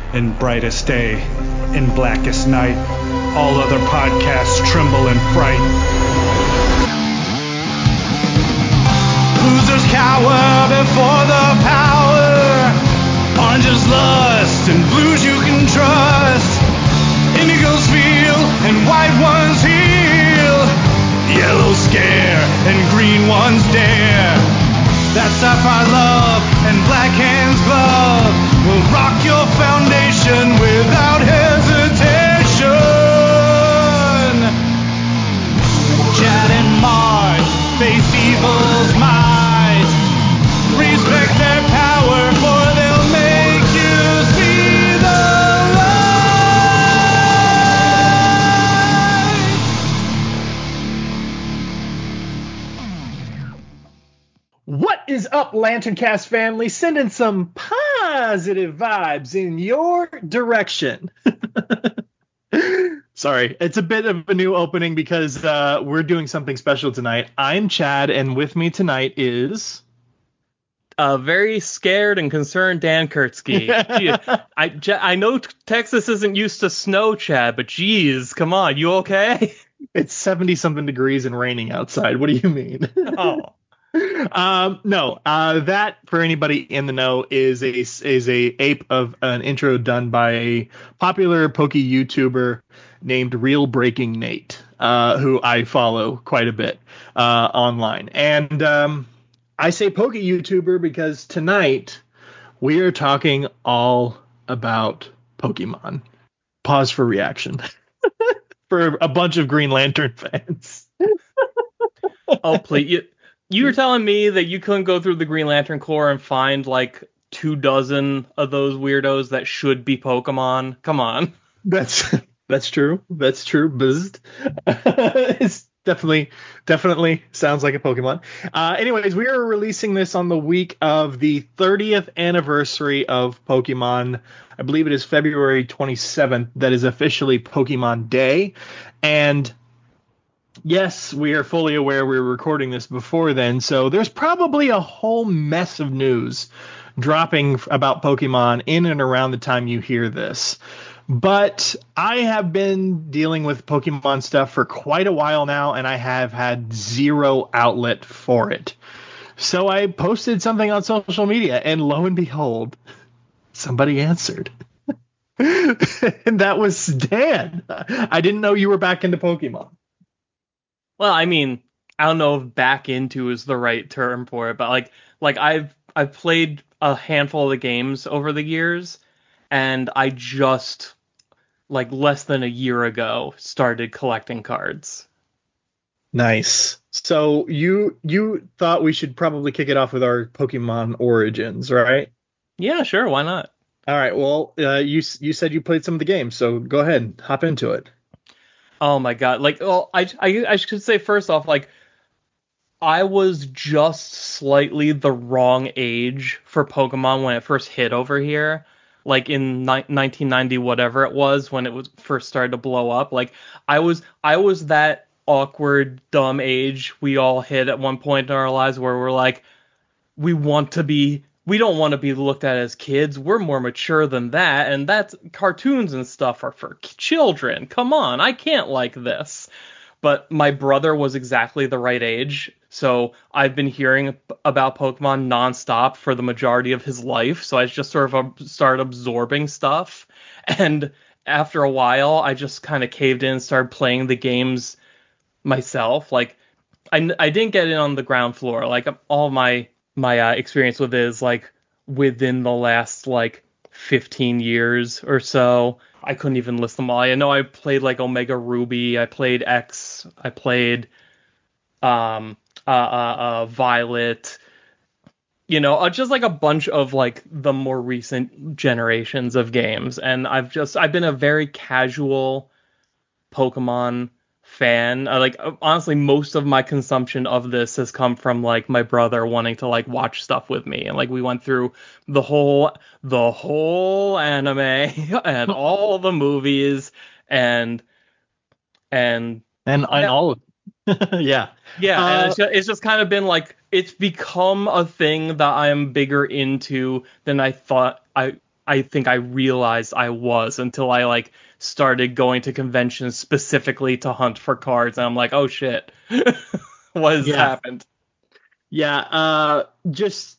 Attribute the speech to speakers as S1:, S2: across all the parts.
S1: in brightest day, in blackest night. All other podcasts tremble in fright. Losers cower before the power. Oranges lust and blues you can trust. Indigos feel and white ones heal. Yellows scare and green ones dare. That sapphire love and black hands glove will rock your foundation without hesitation. Chad and Marge face evil's might. Respect their power, for they'll make you see the
S2: What is up, LanternCast family? Sending some positive vibes in your direction. Sorry, it's a bit of a new opening because we're doing something special tonight. I'm Chad, and with me tonight is...
S3: very scared and concerned Dan Kurtzky. I know Texas isn't used to snow, Chad, but geez, come on, you okay?
S2: It's 70-something degrees and raining outside. What do you mean?
S3: Oh.
S2: No, that for anybody in the know is a ape of an intro done by a popular Poke YouTuber named Real Breaking Nate, who I follow quite a bit online. And I say Poke YouTuber because tonight we are talking all about Pokemon. Pause for reaction for a bunch of Green Lantern fans.
S3: Oh, please. You were telling me that you couldn't go through the Green Lantern Corps and find like 24 of those weirdos that should be Pokemon. Come on.
S2: That's true. That's true. Buzzed. It's definitely sounds like a Pokemon. Anyways, we are releasing this on the week of the 30th anniversary of Pokemon. I believe it is February 27th. That is officially Pokemon Day. And yes, we are fully aware we were recording this before then, so there's probably a whole mess of news dropping about Pokemon in and around the time you hear this. But I have been dealing with Pokemon stuff for quite a while now, and I have had zero outlet for it. So I posted something on social media, and lo and behold, somebody answered. And that was Dan. I didn't know you were back into Pokemon.
S3: Well, I mean, I don't know if back into is the right term for it, but like I've played a handful of the games over the years, and I just like less than a year ago started collecting cards.
S2: Nice. So you thought we should probably kick it off with our Pokemon origins, right?
S3: Yeah, sure, why not?
S2: All right. Well, you said you played some of the games, so go ahead and hop into it.
S3: Oh my god! Like, well, I should say first off, like, I was just slightly the wrong age for Pokemon when it first hit over here, like in 1990, whatever it was when it was first started to blow up. Like, I was that awkward, dumb age we all hit at one point in our lives where we're like, we don't want to be looked at as kids. We're more mature than that, and that's cartoons and stuff are for children. Come on, I can't like this. But my brother was exactly the right age, so I've been hearing about Pokemon nonstop for the majority of his life. So I just sort of started absorbing stuff, and after a while, I just kind of caved in and started playing the games myself. Like I didn't get in on the ground floor. Like all my experience with it is like within the last like 15 years or so. I couldn't even list them all. I know I played like Omega Ruby, I played X, I played Violet, just like a bunch of like the more recent generations of games. And I've been a very casual Pokemon fan. Like honestly, most of my consumption of this has come from like my brother wanting to like watch stuff with me, and like we went through the whole anime and all the movies and and yeah,
S2: all of yeah.
S3: yeah, and it's just kind of been like it's become a thing that I am bigger into than I thought I think I realized I was until I like started going to conventions specifically to hunt for cards, and I'm like, oh shit, what has
S2: Yeah.
S3: happened?
S2: Yeah, just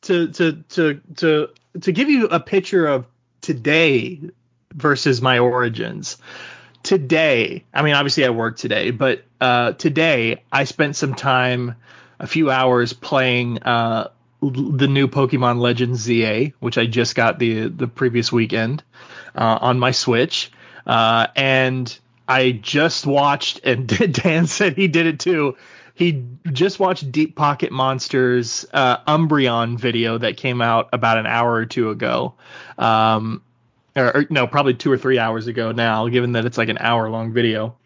S2: to give you a picture of today versus my origins. Today, I mean, obviously I work today, but today I spent some time, a few hours playing the new Pokemon Legends ZA, which I just got the previous weekend on my Switch, and I just watched, and Dan said he did it too. He just watched Deep Pocket Monsters Umbreon video that came out about an hour or two ago. Or no, probably 2 or 3 hours ago now, given that it's like an hour long video.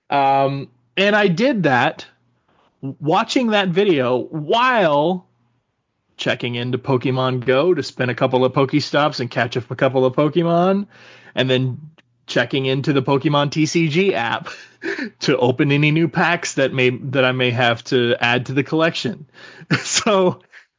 S2: And I did that, watching that video while checking into Pokemon Go to spin a couple of Pokestops and catch up a couple of Pokemon, and then checking into the Pokemon TCG app to open any new packs that I may have to add to the collection. So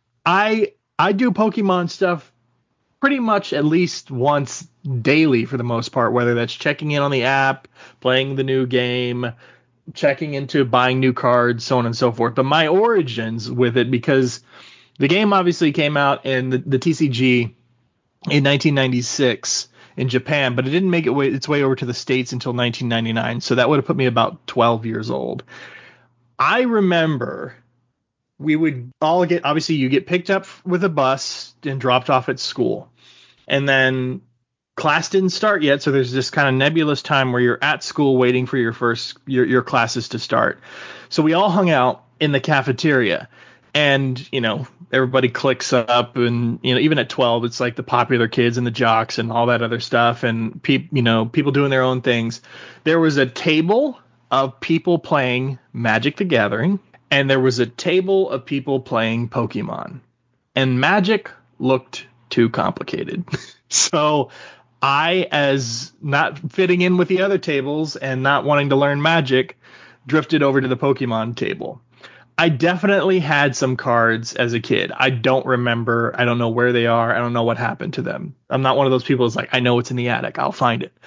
S2: I do Pokemon stuff pretty much at least once daily for the most part, whether that's checking in on the app, playing the new game, checking into buying new cards, so on and so forth. But my origins with it, because the game obviously came out in the TCG in 1996 in Japan, but it didn't make its way over to the States until 1999. So that would have put me about 12 years old. I remember we would all obviously you get picked up with a bus and dropped off at school. And then class didn't start yet, so there's this kind of nebulous time where you're at school waiting for your classes to start. So we all hung out in the cafeteria, and everybody clicks up, and even at 12, it's like the popular kids and the jocks and all that other stuff, and people doing their own things. There was a table of people playing Magic the Gathering, and there was a table of people playing Pokemon, and Magic looked too complicated. So I, as not fitting in with the other tables and not wanting to learn Magic, drifted over to the Pokemon table. I definitely had some cards as a kid. I don't remember. I don't know where they are. I don't know what happened to them. I'm not one of those people who's like, I know it's in the attic, I'll find it.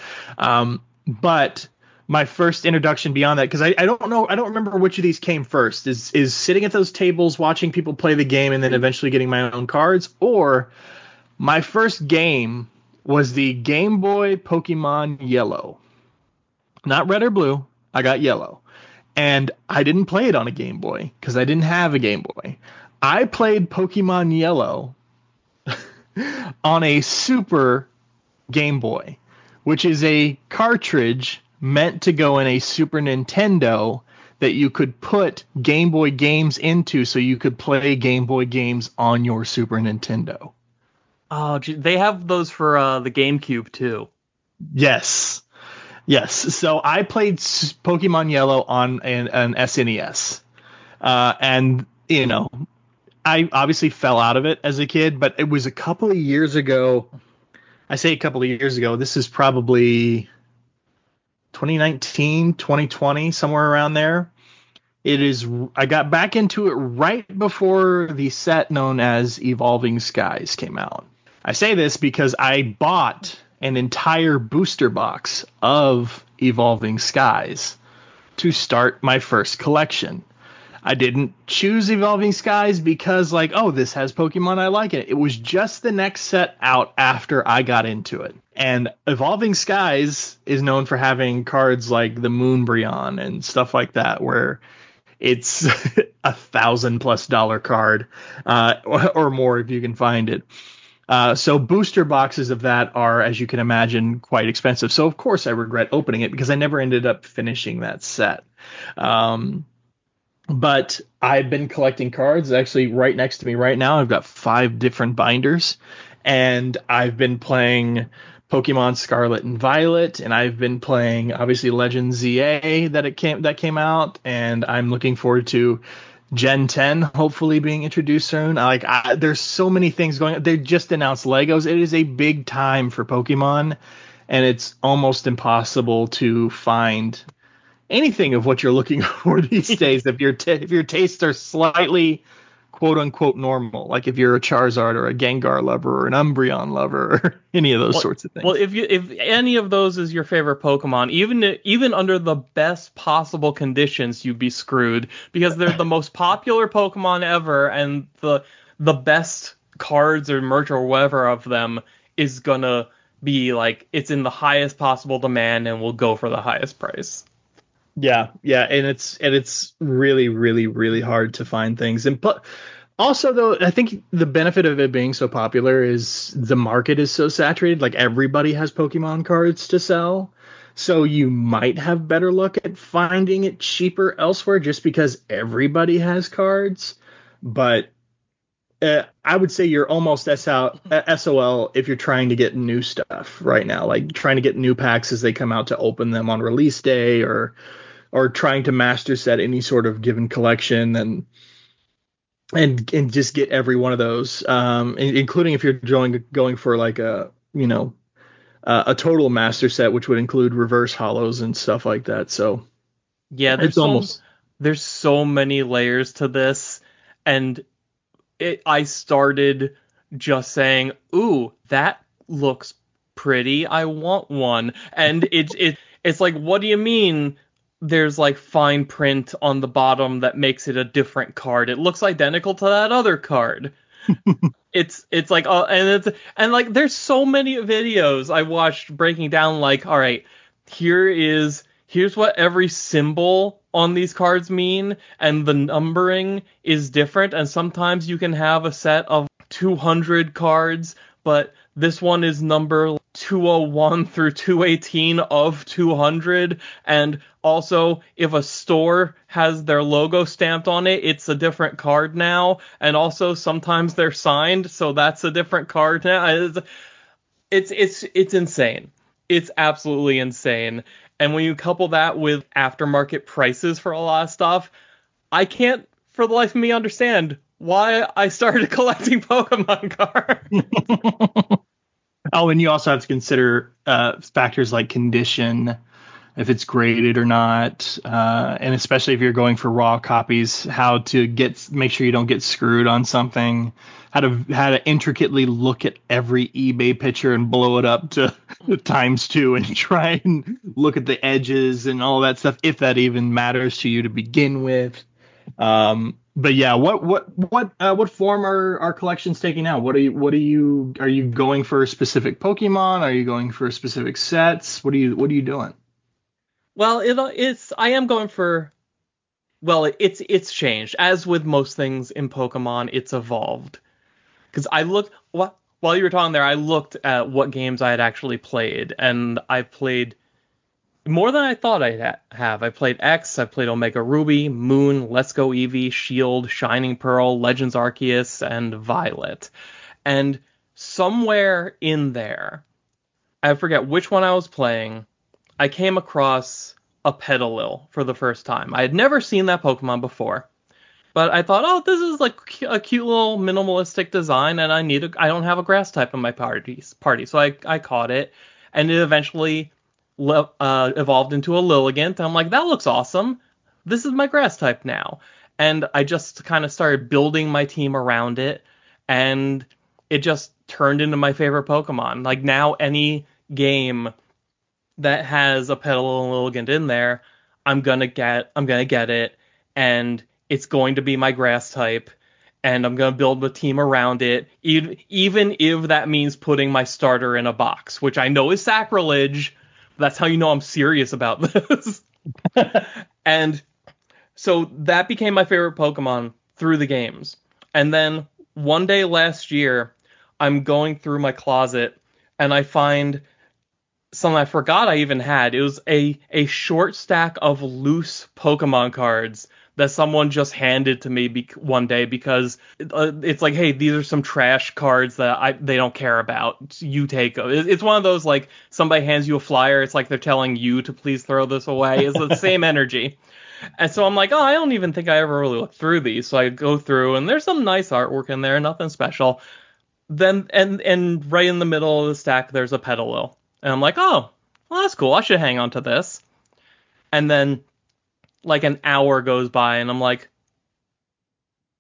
S2: But my first introduction beyond that, because I don't know, I don't remember which of these came first, is sitting at those tables watching people play the game and then eventually getting my own cards, or my first game was the Game Boy Pokemon Yellow. Not red or blue. I got yellow. And I didn't play it on a Game Boy because I didn't have a Game Boy. I played Pokemon Yellow on a Super Game Boy, which is a cartridge meant to go in a Super Nintendo that you could put Game Boy games into so you could play Game Boy games on your Super Nintendo.
S3: Oh, they have those for the GameCube too.
S2: Yes. So I played Pokemon Yellow on an SNES. And, I obviously fell out of it as a kid, but it was a couple of years ago. I say a couple of years ago. This is probably 2019, 2020, somewhere around there. I got back into it right before the set known as Evolving Skies came out. I say this because I bought an entire booster box of Evolving Skies to start my first collection. I didn't choose Evolving Skies because, this has Pokemon, I like it. It was just the next set out after I got into it. And Evolving Skies is known for having cards like the Moonbreon and stuff like that, where it's $1,000+ card, or more if you can find it. So booster boxes of that are, as you can imagine, quite expensive. So of course I regret opening it because I never ended up finishing that set. But I've been collecting cards. Actually, right next to me right now, I've got 5 different binders, and I've been playing Pokemon Scarlet and Violet, and I've been playing obviously Legend ZA that came out, and I'm looking forward to Gen 10 hopefully being introduced soon. There's so many things going on. They just announced Legos. It is a big time for Pokemon, and it's almost impossible to find anything of what you're looking for these days if your tastes are slightly quote unquote normal, like if you're a Charizard or a Gengar lover or an Umbreon lover or any of those
S3: Well,
S2: sorts of
S3: well,
S2: things.
S3: if any of those is your favorite Pokemon, even under the best possible conditions, you'd be screwed because they're the most popular Pokemon ever, and the best cards or merch or whatever of them is gonna be like it's in the highest possible demand and will go for the highest price.
S2: Yeah, and it's really, really, really hard to find things. And also, though, I think the benefit of it being so popular is the market is so saturated. Like everybody has Pokemon cards to sell, so you might have better luck at finding it cheaper elsewhere, just because everybody has cards. But I would say you're almost SOL if you're trying to get new stuff right now, like trying to get new packs as they come out to open them on release day, or trying to master set any sort of given collection and just get every one of those, including if you're going for like a total master set, which would include reverse hollows and stuff like that. So
S3: Yeah,
S2: it's almost
S3: there's so many layers to this, and I started just saying, "Ooh, that looks pretty. I want one." And it's like, what do you mean? There's like fine print on the bottom that makes it a different card. It looks identical to that other card. It's like and like there's so many videos I watched breaking down like, all right, here's what every symbol on these cards mean, and the numbering is different, and sometimes you can have a set of 200 cards, but this one is number 201 through 218 of 200, and also if a store has their logo stamped on it, it's a different card now, and also sometimes they're signed, so that's a different card now. It's insane. It's absolutely insane. And when you couple that with aftermarket prices for a lot of stuff, I can't for the life of me understand why I started collecting Pokemon cards.
S2: oh, and you also have to consider factors like condition, if it's graded or not, and especially if you're going for raw copies, how to make sure you don't get screwed on something, how to intricately look at every eBay picture and blow it up to times two and try and look at the edges and all that stuff, if that even matters to you to begin with. But yeah, what form are our collections taking now? Are you going for specific Pokemon? Are you going for specific sets? What are you doing?
S3: Well, it's I am going for it's changed as with most things in Pokemon. It's evolved because while you were talking there, I looked at what games I had actually played, and I played more than I thought have. I played X, I played Omega Ruby, Moon, Let's Go Eevee, Shield, Shining Pearl, Legends Arceus, and Violet. And somewhere in there, I forget which one I was playing, I came across a Petalil for the first time. I had never seen that Pokemon before, but I thought, oh, this is like a cute little minimalistic design, and I don't have a grass type in my party, so I caught it, and it eventually evolved into a Lilligant. And I'm like, that looks awesome. This is my grass type now, and I just kind of started building my team around it, and it just turned into my favorite Pokemon. Like now, any game that has a Petal and Lilligant in there, I'm gonna get it, and it's going to be my grass type, and I'm gonna build a team around it, even if that means putting my starter in a box, which I know is sacrilege. That's how you know I'm serious about this. And so that became my favorite Pokemon through the games. And then one day last year, I'm going through my closet and I find something I forgot I even had. It was a short stack of loose Pokemon cards that someone just handed to me one day because it's like, hey, these are some trash cards that they don't care about. You take them. It's one of those like somebody hands you a flyer. It's like they're telling you to please throw this away. It's the same energy. And so I'm like, oh, I don't even think I ever really looked through these. So I go through and there's some nice artwork in there, nothing special. Then and right in the middle of the stack there's a Petalil. And I'm like, oh, well, that's cool. I should hang on to this. And then like an hour goes by and I'm like,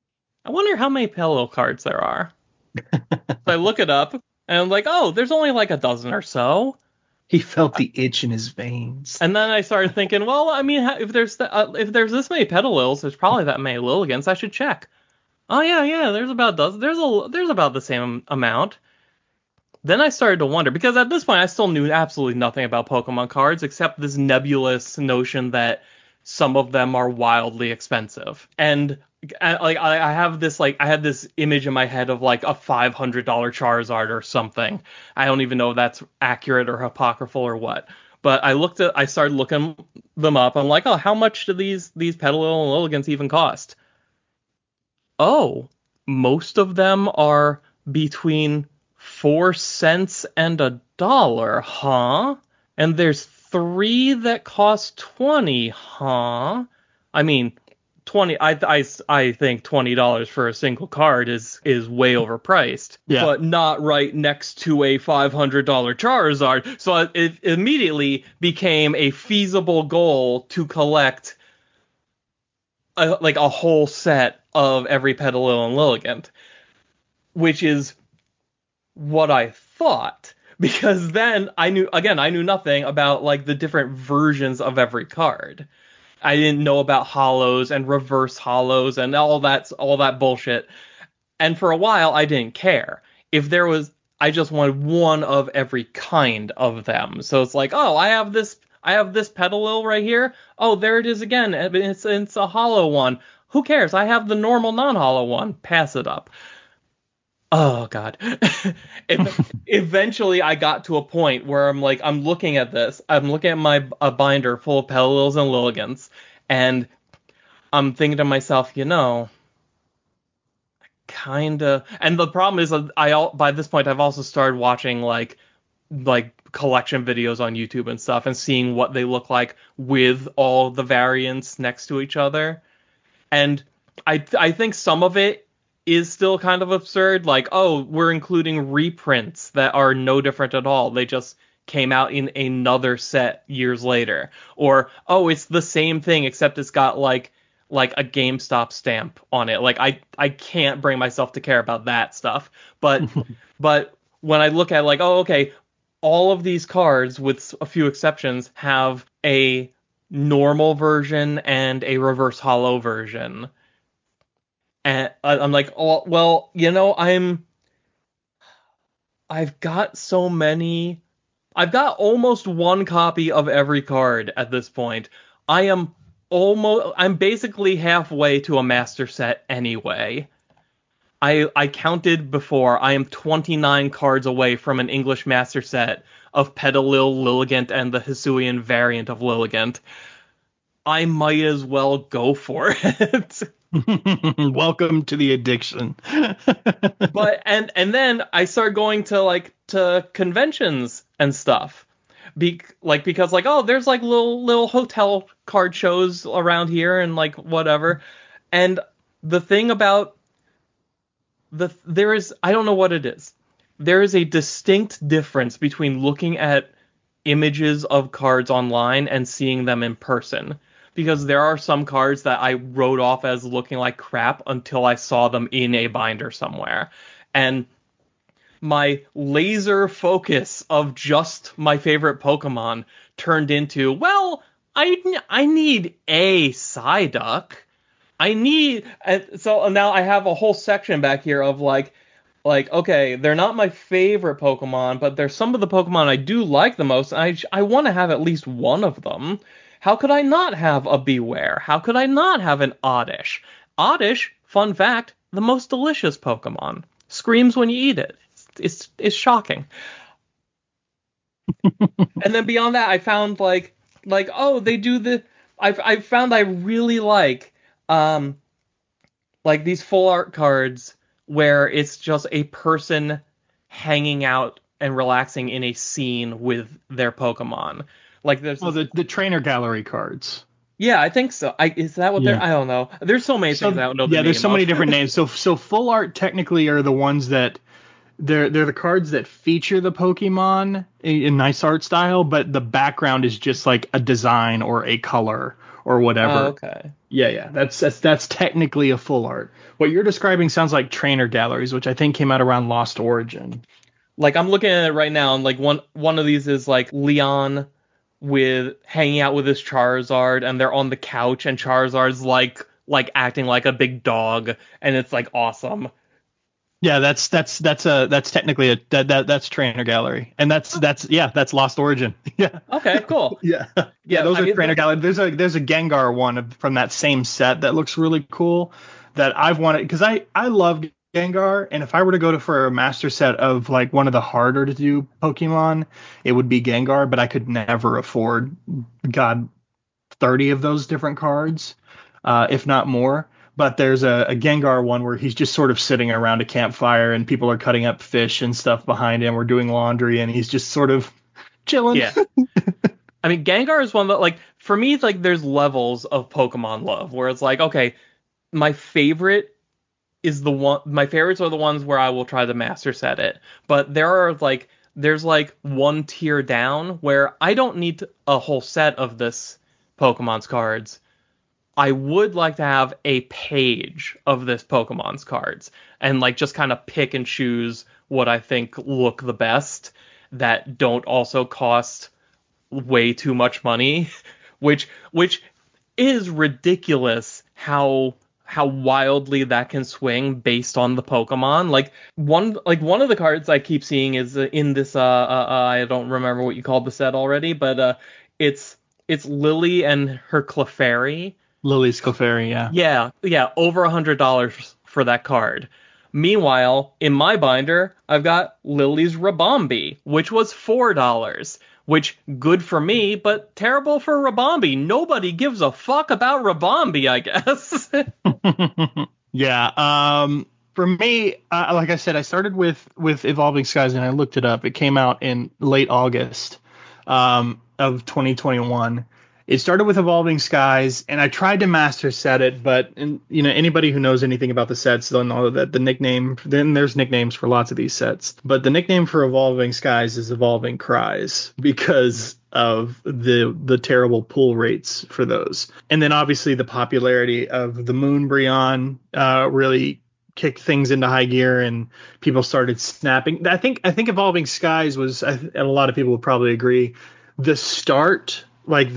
S3: I wonder how many Pello cards there are. So I look it up, and I'm like, oh, there's only like a dozen or so.
S2: He felt the itch in his veins.
S3: And then I started thinking, well, I mean, if there's this many Petalils, there's probably that many Lilligants. I should check. Oh yeah, there's about a dozen. There's about the same amount. Then I started to wonder, because at this point I still knew absolutely nothing about Pokemon cards except this nebulous notion that some of them are wildly expensive. And I have this I had this image in my head of like a $500 Charizard or something. I don't even know if that's accurate or apocryphal or what. But I started looking them up. I'm like, oh, how much do these Petalil and Lilligants even cost? Oh, most of them are between 4 cents and $1, huh? And there's 3 that cost 20, huh? I mean, 20. I think $20 for a single card is way overpriced.
S2: Yeah.
S3: But not right next to a $500 Charizard. So it immediately became a feasible goal to collect a whole set of every Petalil and Lilligant, which is what I thought, because then I knew nothing about like the different versions of every card. I didn't know about hollows and reverse hollows and all that bullshit. And for a while I didn't care. I just wanted one of every kind of them. So it's like, oh, I have this Petalil right here. Oh, there it is again. It's a hollow one. Who cares? I have the normal non-hollow one. Pass it up. Oh God. Eventually I got to a point where I'm looking at this. I'm looking at a binder full of Petalils and Lilligants, and I'm thinking to myself, kinda. And the problem is by this point I've also started watching like collection videos on YouTube and stuff and seeing what they look like with all the variants next to each other. And I think some of it is still kind of absurd. Like, oh, we're including reprints that are no different at all. They just came out in another set years later. Or, oh, it's the same thing except it's got like a GameStop stamp on it. Like I can't bring myself to care about that stuff. But but when I look at like, oh, okay, all of these cards, with a few exceptions, have a normal version and a reverse hollow version. And I'm like, oh, well, I've got so many. I've got almost one copy of every card at this point. I'm basically halfway to a master set anyway. I counted before. I am 29 cards away from an English master set of Petalil, Lilligant, and the Hisuian variant of Lilligant. I might as well go for it.
S2: Welcome to the addiction.
S3: But and then I started going to conventions and stuff. Because oh, there's like little hotel card shows around here and like whatever. And the thing about there is, I don't know what it is. There is a distinct difference between looking at images of cards online and seeing them in person. Because there are some cards that I wrote off as looking like crap until I saw them in a binder somewhere. And my laser focus of just my favorite Pokemon turned into, well, I need a Psyduck. So now I have a whole section back here of like, okay, they're not my favorite Pokemon, but they're some of the Pokemon I do like the most. And I want to have at least one of them. How could I not have a Beware? How could I not have an Oddish? Oddish, fun fact, the most delicious Pokemon. Screams when you eat it. It's shocking. And then beyond that, I found oh, they do the. I found I really like these full art cards where it's just a person hanging out and relaxing in a scene with their Pokemon. Like there's
S2: the trainer gallery cards.
S3: Yeah, I think so. Is that what they're? I don't know. There's so many things I don't know.
S2: Yeah, there's so many different names. So full art technically are the ones that they're the cards that feature the Pokemon in nice art style, but the background is just like a design or a color or whatever.
S3: Oh, okay.
S2: Yeah. That's technically a full art. What you're describing sounds like trainer galleries, which I think came out around Lost Origin.
S3: Like I'm looking at it right now, and like one of these is like Leon with hanging out with his Charizard, and they're on the couch, and Charizard's like acting like a big dog, and it's like awesome.
S2: Yeah, that's technically that's trainer gallery, and that's Lost Origin. Yeah,
S3: Okay, cool.
S2: yeah, yeah.
S3: Yeah,
S2: Those
S3: I
S2: are
S3: mean,
S2: trainer gallery. There's a Gengar one from that same set that looks really cool that I've wanted because I love Gengar, and if I were to go for a master set of like one of the harder to do Pokemon, it would be Gengar, but I could never afford God 30 of those different cards, if not more. But there's a Gengar one where he's just sort of sitting around a campfire and people are cutting up fish and stuff behind him. We're doing laundry and he's just sort of chilling.
S3: yeah. I mean, Gengar is one that like for me, it's like there's levels of Pokemon love where it's like, okay, my favorite is the one. My favorites are the ones where I will try to master set it, but there's like one tier down where I don't need a whole set of this Pokemon's cards. I would like to have a page of this Pokemon's cards and like just kind of pick and choose what I think look the best that don't also cost way too much money, which is ridiculous how wildly that can swing based on the Pokemon. One of the cards I keep seeing is in this I don't remember what you called the set already, but it's it's Lily and her Clefairy.
S2: Lily's Clefairy, yeah.
S3: Yeah, over $100 for that card. Meanwhile, in my binder, I've got Lily's Rabombi, which was $4, which good for me, but terrible for Rabombi. Nobody gives a fuck about Rabombi, I guess.
S2: Yeah. For me, like I said, I started with Evolving Skies and I looked it up. It came out in late August of 2021. It started with Evolving Skies, and I tried to master set it, but anybody who knows anything about the sets, they'll know that the nickname. Then there's nicknames for lots of these sets, but the nickname for Evolving Skies is Evolving Cries because of the terrible pull rates for those, and then obviously the popularity of the Moonbreon really kicked things into high gear, and people started snapping. I think Evolving Skies was, and a lot of people would probably agree, the start, like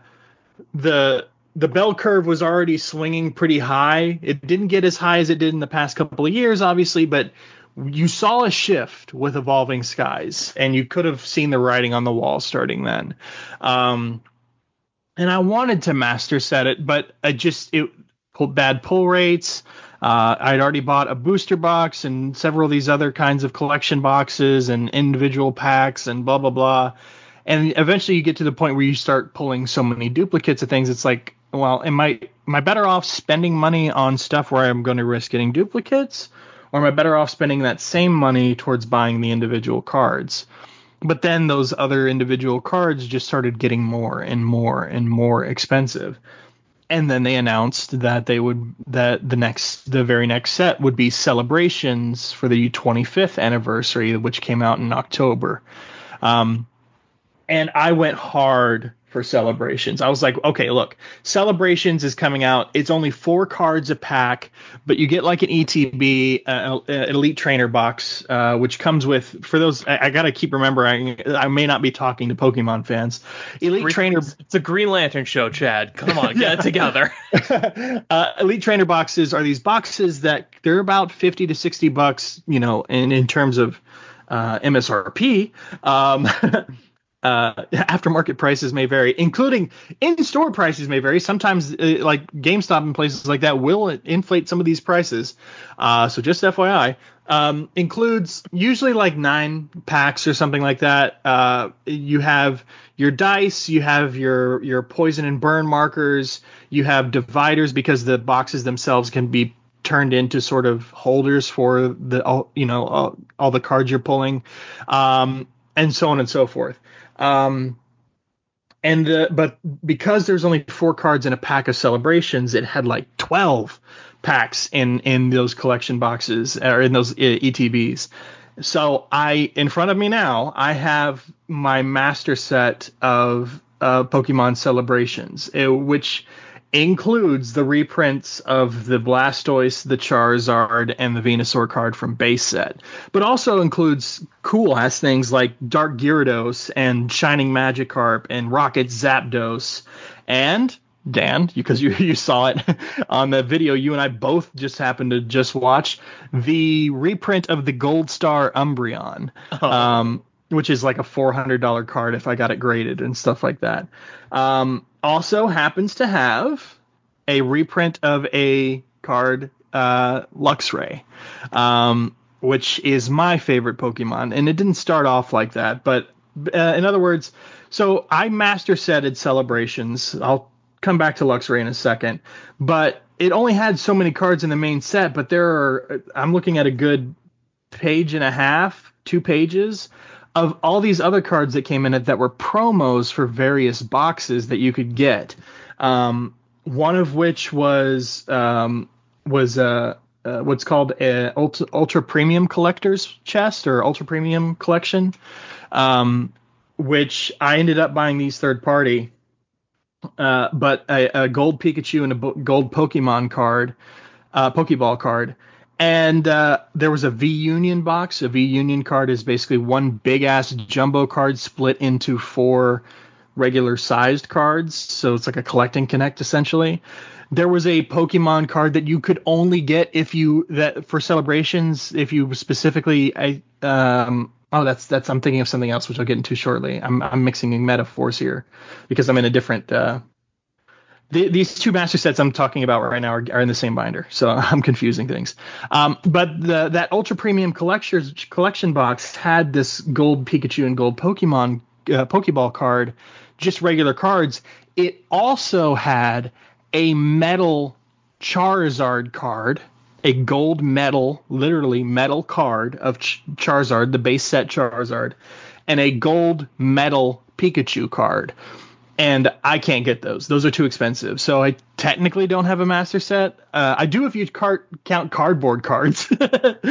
S2: the bell curve was already swinging pretty high. It didn't get as high as it did in the past couple of years, obviously, but you saw a shift with Evolving Skies, and you could have seen the writing on the wall starting then. Um, and I wanted to master set it, but it pulled bad pull rates. I'd already bought a booster box and several of these other kinds of collection boxes and individual packs and blah blah blah. And eventually you get to the point where you start pulling so many duplicates of things. It's like, well, am I better off spending money on stuff where I'm going to risk getting duplicates, or am I better off spending that same money towards buying the individual cards? But then those other individual cards just started getting more and more and more expensive. And then they announced that the very next set would be Celebrations for the 25th anniversary, which came out in October. Um, and I went hard for Celebrations. I was like, okay, look, Celebrations is coming out. It's only 4 cards a pack, but you get like an ETB, Elite Trainer box, which comes with, for those, I got to keep remembering, I may not be talking to Pokemon fans. Elite Trainer.
S3: It's a Green Lantern show, Chad. Come on, get it together.
S2: Elite Trainer boxes are these boxes that they're about 50 to $60, in terms of MSRP. Aftermarket prices may vary, including in-store prices may vary. Sometimes, like GameStop and places like that will inflate some of these prices. So just FYI, includes usually like 9 packs or something like that. You have your dice, you have your poison and burn markers, you have dividers because the boxes themselves can be turned into sort of holders for all the cards you're pulling, and so on and so forth. But because there's only 4 cards in a pack of Celebrations, it had like 12 packs in those collection boxes, or in those ETBs. So in front of me now, I have my master set of Pokemon Celebrations, which includes the reprints of the Blastoise, the Charizard, and the Venusaur card from base set, but also includes cool ass things like Dark Gyarados and Shining Magikarp and Rocket Zapdos, and Dan, because you saw it on the video, you and I both just happened to just watch the reprint of the Gold Star Umbreon, which is like a $400 card if I got it graded and stuff like that. Also happens to have a reprint of a card, Luxray, which is my favorite Pokemon, and it didn't start off like that, but in other words, so I master setted Celebrations. I'll come back to Luxray in a second, but it only had so many cards in the main set, but I'm looking at a good page and a half, 2 pages of all these other cards that came in it that were promos for various boxes that you could get. One of which was what's called a ultra premium collector's chest or ultra premium collection, which I ended up buying these third party. But a gold Pikachu and a gold Pokemon card, Pokeball card. And there was a V-Union box. A V-Union card is basically one big-ass jumbo card split into 4 regular-sized cards. So it's like a collecting connect, essentially. There was a Pokemon card that you could only get for Celebrations, if you specifically... I'm thinking of something else, which I'll get into shortly. I'm mixing metaphors here because I'm in a different... These 2 master sets I'm talking about right now are in the same binder, so I'm confusing things. But that ultra premium collection box had this gold Pikachu and gold Pokemon Pokeball card, just regular cards. It also had a metal Charizard card, a gold metal, literally metal card of Charizard, the base set Charizard, and a gold metal Pikachu card. And I can't get those. Those are too expensive. So I technically don't have a master set. I do if you count cardboard cards, but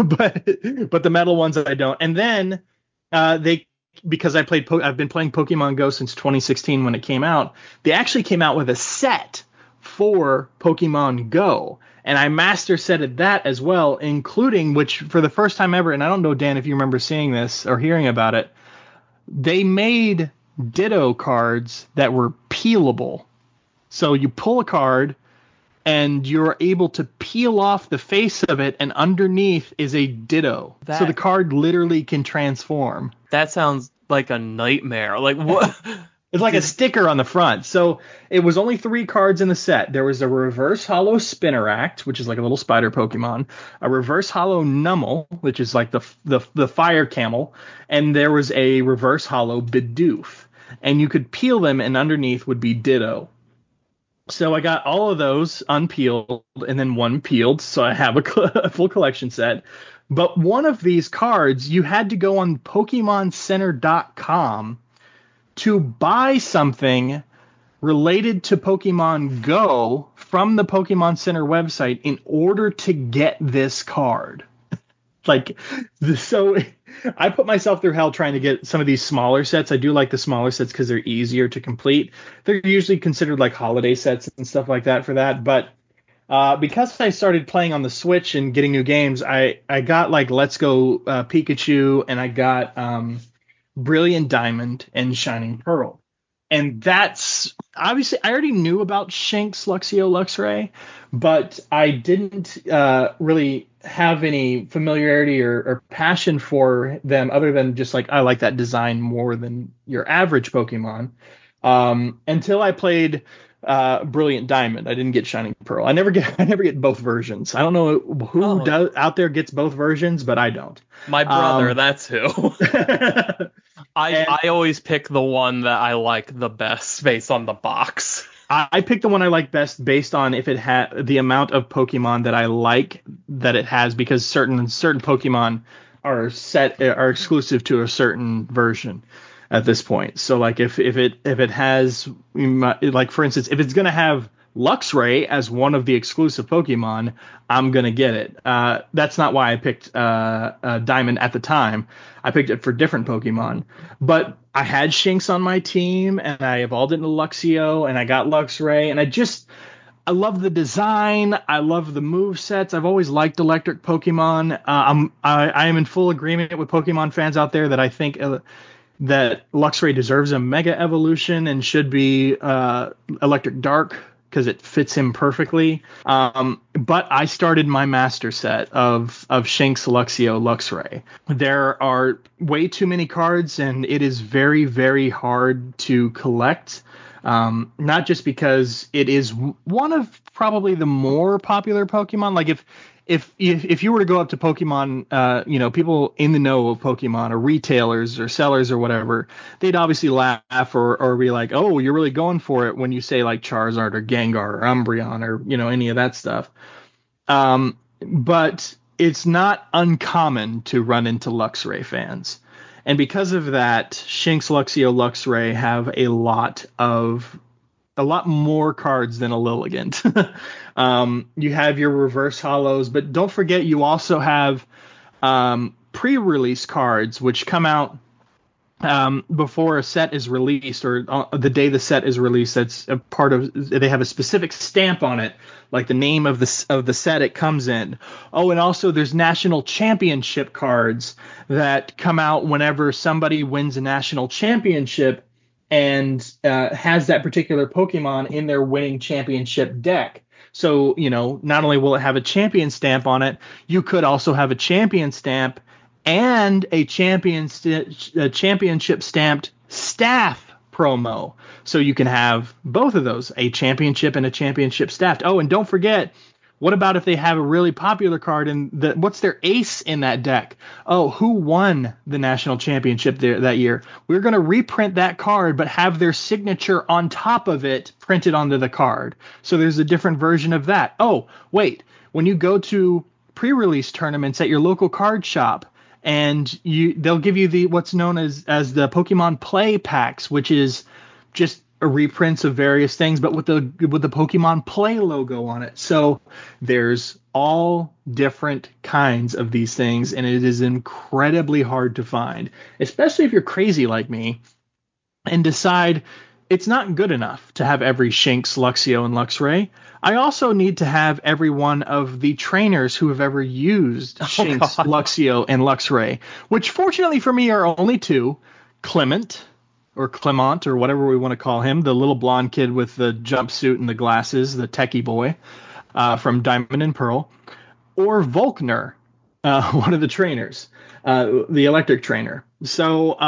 S2: the metal ones I don't. And then because I've been playing Pokemon Go since 2016 when it came out. They actually came out with a set for Pokemon Go, and I master setted that as well, including, which for the first time ever, and I don't know, Dan, if you remember seeing this or hearing about it, they made Ditto cards that were peelable. So you pull a card and you're able to peel off the face of it, and underneath is a Ditto. So the card literally can transform.
S3: That sounds like a nightmare. Like what?
S2: It's like a sticker on the front. So it was only 3 cards in the set. There was a reverse hollow Spinarak, which is like a little spider Pokemon, a reverse hollow Numel, which is like the fire camel, and there was a reverse hollow Bidoof. And you could peel them, and underneath would be Ditto. So I got all of those unpeeled and then one peeled, so I have a full collection set. But one of these cards, you had to go on PokemonCenter.com to buy something related to Pokemon Go from the Pokemon Center website in order to get this card. So I put myself through hell trying to get some of these smaller sets. I do like the smaller sets because they're easier to complete. They're usually considered like holiday sets and stuff like that for that. But because I started playing on the Switch and getting new games, I got like Let's Go Pikachu, and I got Brilliant Diamond and Shining Pearl. And that's obviously, I already knew about Shinx, Luxio, Luxray, but I didn't really have any familiarity or passion for them other than just like, I like that design more than your average Pokemon. Until I played Brilliant Diamond. I didn't get Shining Pearl. I never get both versions. I don't know who does out there gets both versions, but I don't.
S3: My brother, that's who. I always pick the one that I like the best based on the box.
S2: I picked the one I like best based on if it had the amount of Pokemon that I like that it has, because certain Pokemon are exclusive to a certain version at this point. So like if it has, like for instance, if it's gonna have Luxray as one of the exclusive Pokemon, I'm going to get it. That's not why I picked Diamond at the time. I picked it for different Pokemon. But I had Shinx on my team, and I evolved it into Luxio, and I got Luxray, and I love the design. I love the move sets. I've always liked electric Pokemon. I am in full agreement with Pokemon fans out there that I think that Luxray deserves a Mega Evolution and should be Electric Dark because it fits him perfectly. But I started my master set of Shinx, Luxio, Luxray. There are way too many cards, and it is very, very hard to collect. Not just because it is one of probably the more popular Pokemon. Like if you were to go up to Pokemon, people in the know of Pokemon or retailers or sellers or whatever, they'd obviously laugh or be like, oh, you're really going for it when you say like Charizard or Gengar or Umbreon or, any of that stuff. But it's not uncommon to run into Luxray fans. And because of that, Shinx, Luxio, Luxray have a lot more cards than a Lilligant. You have your reverse hollows, but don't forget you also have pre-release cards, which come out before a set is released or the day the set is released. That's a part of. They have a specific stamp on it, like the name of the set it comes in. Oh, and also there's national championship cards that come out whenever somebody wins a national championship and has that particular Pokemon in their winning championship deck. So, not only will it have a champion stamp on it, you could also have a champion stamp and a championship stamped staff promo. So you can have both of those, a championship and a championship staffed. Oh, and don't forget, what about if they have a really popular card and what's their ace in that deck? Oh, who won the national championship that year? We're going to reprint that card, but have their signature on top of it printed onto the card. So there's a different version of that. Oh, wait, when you go to pre-release tournaments at your local card shop, and they'll give you what's known as the Pokemon Play Packs, which is just reprints of various things, but with the Pokemon Play logo on it. So there's all different kinds of these things, and it is incredibly hard to find, especially if you're crazy like me and decide it's not good enough to have every Shinx, Luxio, and Luxray. I also need to have every one of the trainers who have ever used Shinx, Luxio, and Luxray, which fortunately for me are only two: Clement, or whatever we want to call him, the little blonde kid with the jumpsuit and the glasses, the techie boy from Diamond and Pearl, or Volkner, one of the trainers, the electric trainer. So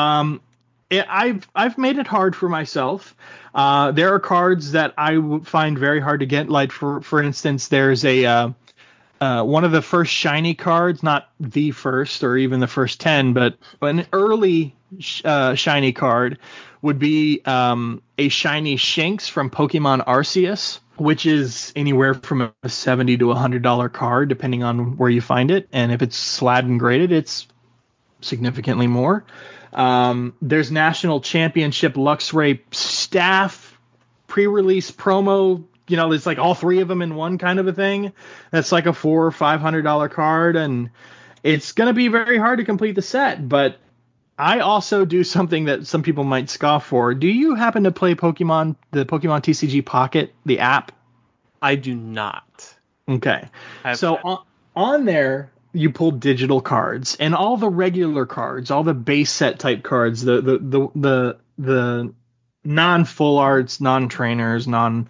S2: I've made it hard for myself. There are cards that I would find very hard to get. Like for instance, there's a one of the first shiny cards, not the first or even the first 10, but an early shiny card would be a shiny Shinx from Pokemon Arceus, which is anywhere from a $70 to $100 card, depending on where you find it. And if it's slabbed and graded, it's significantly more. There's National Championship Luxray staff pre-release promo. It's like all three of them in one kind of a thing. That's like a $400 or $500 card, and it's going to be very hard to complete the set. But I also do something that some people might scoff for. Do you happen to play the Pokemon TCG Pocket, the app?
S3: I do not.
S2: Okay. So on there, you pull digital cards and all the regular cards, all the base set type cards, the non-full arts, non-trainers,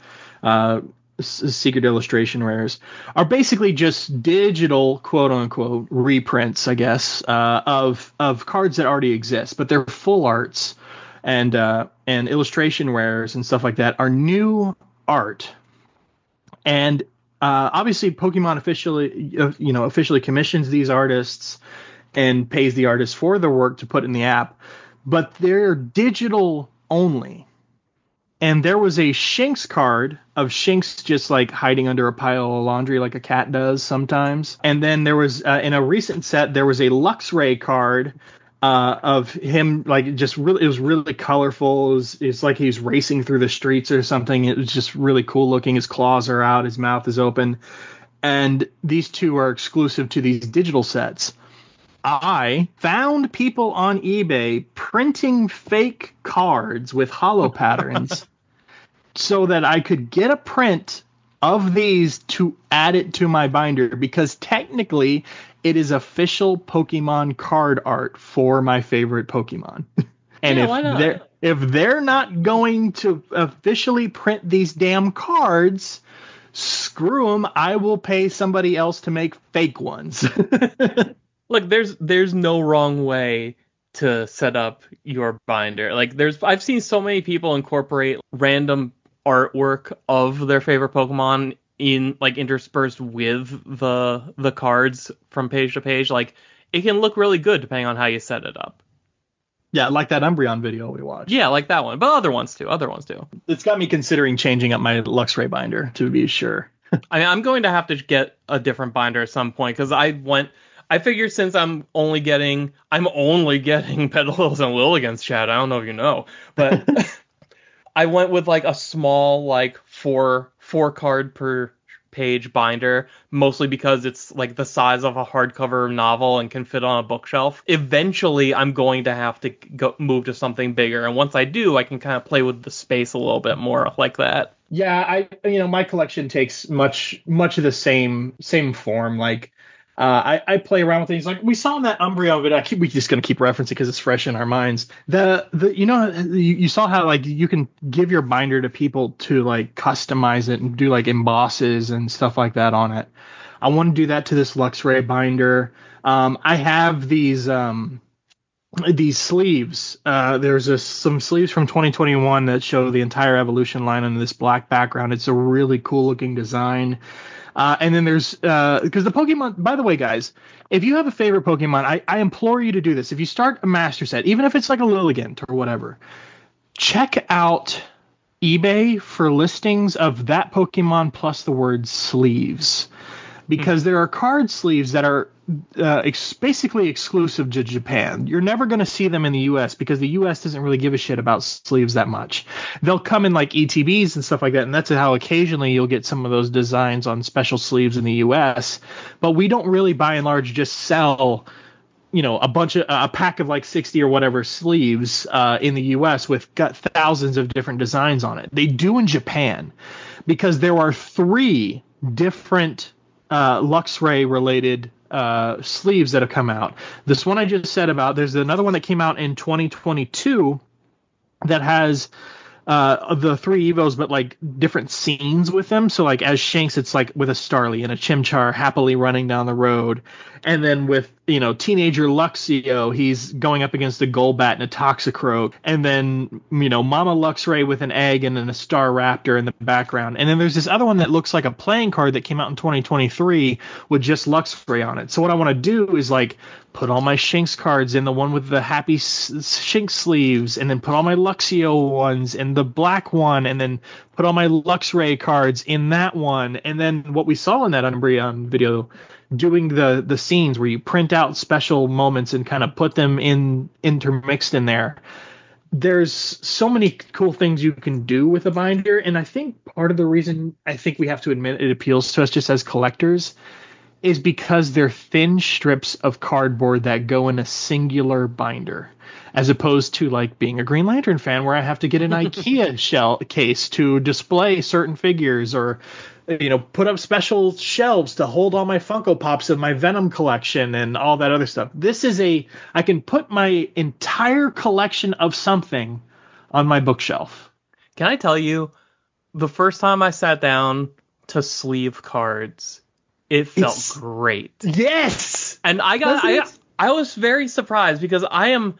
S2: secret illustration rares are basically just digital, quote unquote, reprints, I guess, of cards that already exist, but they're full arts and illustration rares and stuff like that are new art. And obviously Pokemon officially commissions these artists and pays the artists for their work to put in the app, but they're digital only. And there was a Shinx card of Shinx just like hiding under a pile of laundry like a cat does sometimes. And then there was in a recent set, there was a Luxray card of him, like, just really, it was really colorful. It's like he's racing through the streets or something. It was just really cool looking. His claws are out, his mouth is open, and these two are exclusive to these digital sets. I found people on eBay printing fake cards with holo patterns so that I could get a print of these to add it to my binder, because technically it is official Pokemon card art for my favorite Pokemon. And
S3: Yeah, why not?
S2: if they're not going to officially print these damn cards, screw them. I will pay somebody else to make fake ones.
S3: Look, there's no wrong way to set up your binder. Like I've seen so many people incorporate random artwork of their favorite Pokemon in, like, interspersed with the cards from page to page. Like, it can look really good depending on how you set it up.
S2: Yeah, like that Umbreon video we watched.
S3: Yeah, like that one, but other ones too.
S2: It's got me considering changing up my Luxray binder, to be sure.
S3: I mean, I'm going to have to get a different binder at some point, because I figured since I'm only getting Petalils and Lilligans, Chad. I don't know if you know, but I went with like a small, like four card per page binder, mostly because it's like the size of a hardcover novel and can fit on a bookshelf. Eventually, I'm going to have to move to something bigger, and once I do, I can kind of play with the space a little bit more like that.
S2: Yeah, my collection takes much of the same form. Like, I play around with things like we saw in that Umbreon video. We just gonna keep referencing because it's fresh in our minds. You saw how, like, you can give your binder to people to, like, customize it and do, like, embosses and stuff like that on it. I want to do that to this Luxray binder. I have these sleeves. There's some sleeves from 2021 that show the entire evolution line on this black background. It's a really cool looking design. And then there's because the Pokemon, by the way, guys, if you have a favorite Pokemon, I implore you to do this. If you start a master set, even if it's like a Lilligant or whatever, check out eBay for listings of that Pokemon plus the word sleeves, because there are card sleeves that are basically exclusive to Japan. You're never going to see them in the U.S. because the U.S. doesn't really give a shit about sleeves that much. They'll come in like ETBs and stuff like that, and that's how occasionally you'll get some of those designs on special sleeves in the U.S. But we don't really, by and large, just sell, a pack of like 60 or whatever sleeves in the US with got thousands of different designs on it. They do in Japan, because there are 3 different Luxray related sleeves that have come out. This one I just said about. There's another one that came out in 2022 that has the 3 Evos, but like different scenes with them. So like as Shanks, it's like with a Starly and a Chimchar happily running down the road. And then with, teenager Luxio, he's going up against a Golbat and a Toxicroak. And then, Mama Luxray with an egg and then a Staraptor in the background. And then there's this other one that looks like a playing card that came out in 2023 with just Luxray on it. So what I want to do is like put all my Shinx cards in the one with the happy Shinx sleeves, and then put all my Luxio ones in the black one, and then put all my Luxray cards in that one. And then what we saw in that Umbreon video, doing the scenes where you print out special moments and kind of put them intermixed in there. There's so many cool things you can do with a binder, and I think part of the reason I think we have to admit it appeals to us just as collectors is because they're thin strips of cardboard that go in a singular binder, as opposed to like being a Green Lantern fan where I have to get an IKEA shell case to display certain figures, or put up special shelves to hold all my Funko Pops of my Venom collection and all that other stuff. This is I can put my entire collection of something on my bookshelf.
S3: Can I tell you, the first time I sat down to sleeve cards, it felt great.
S2: Yes.
S3: And I was very surprised, because I'm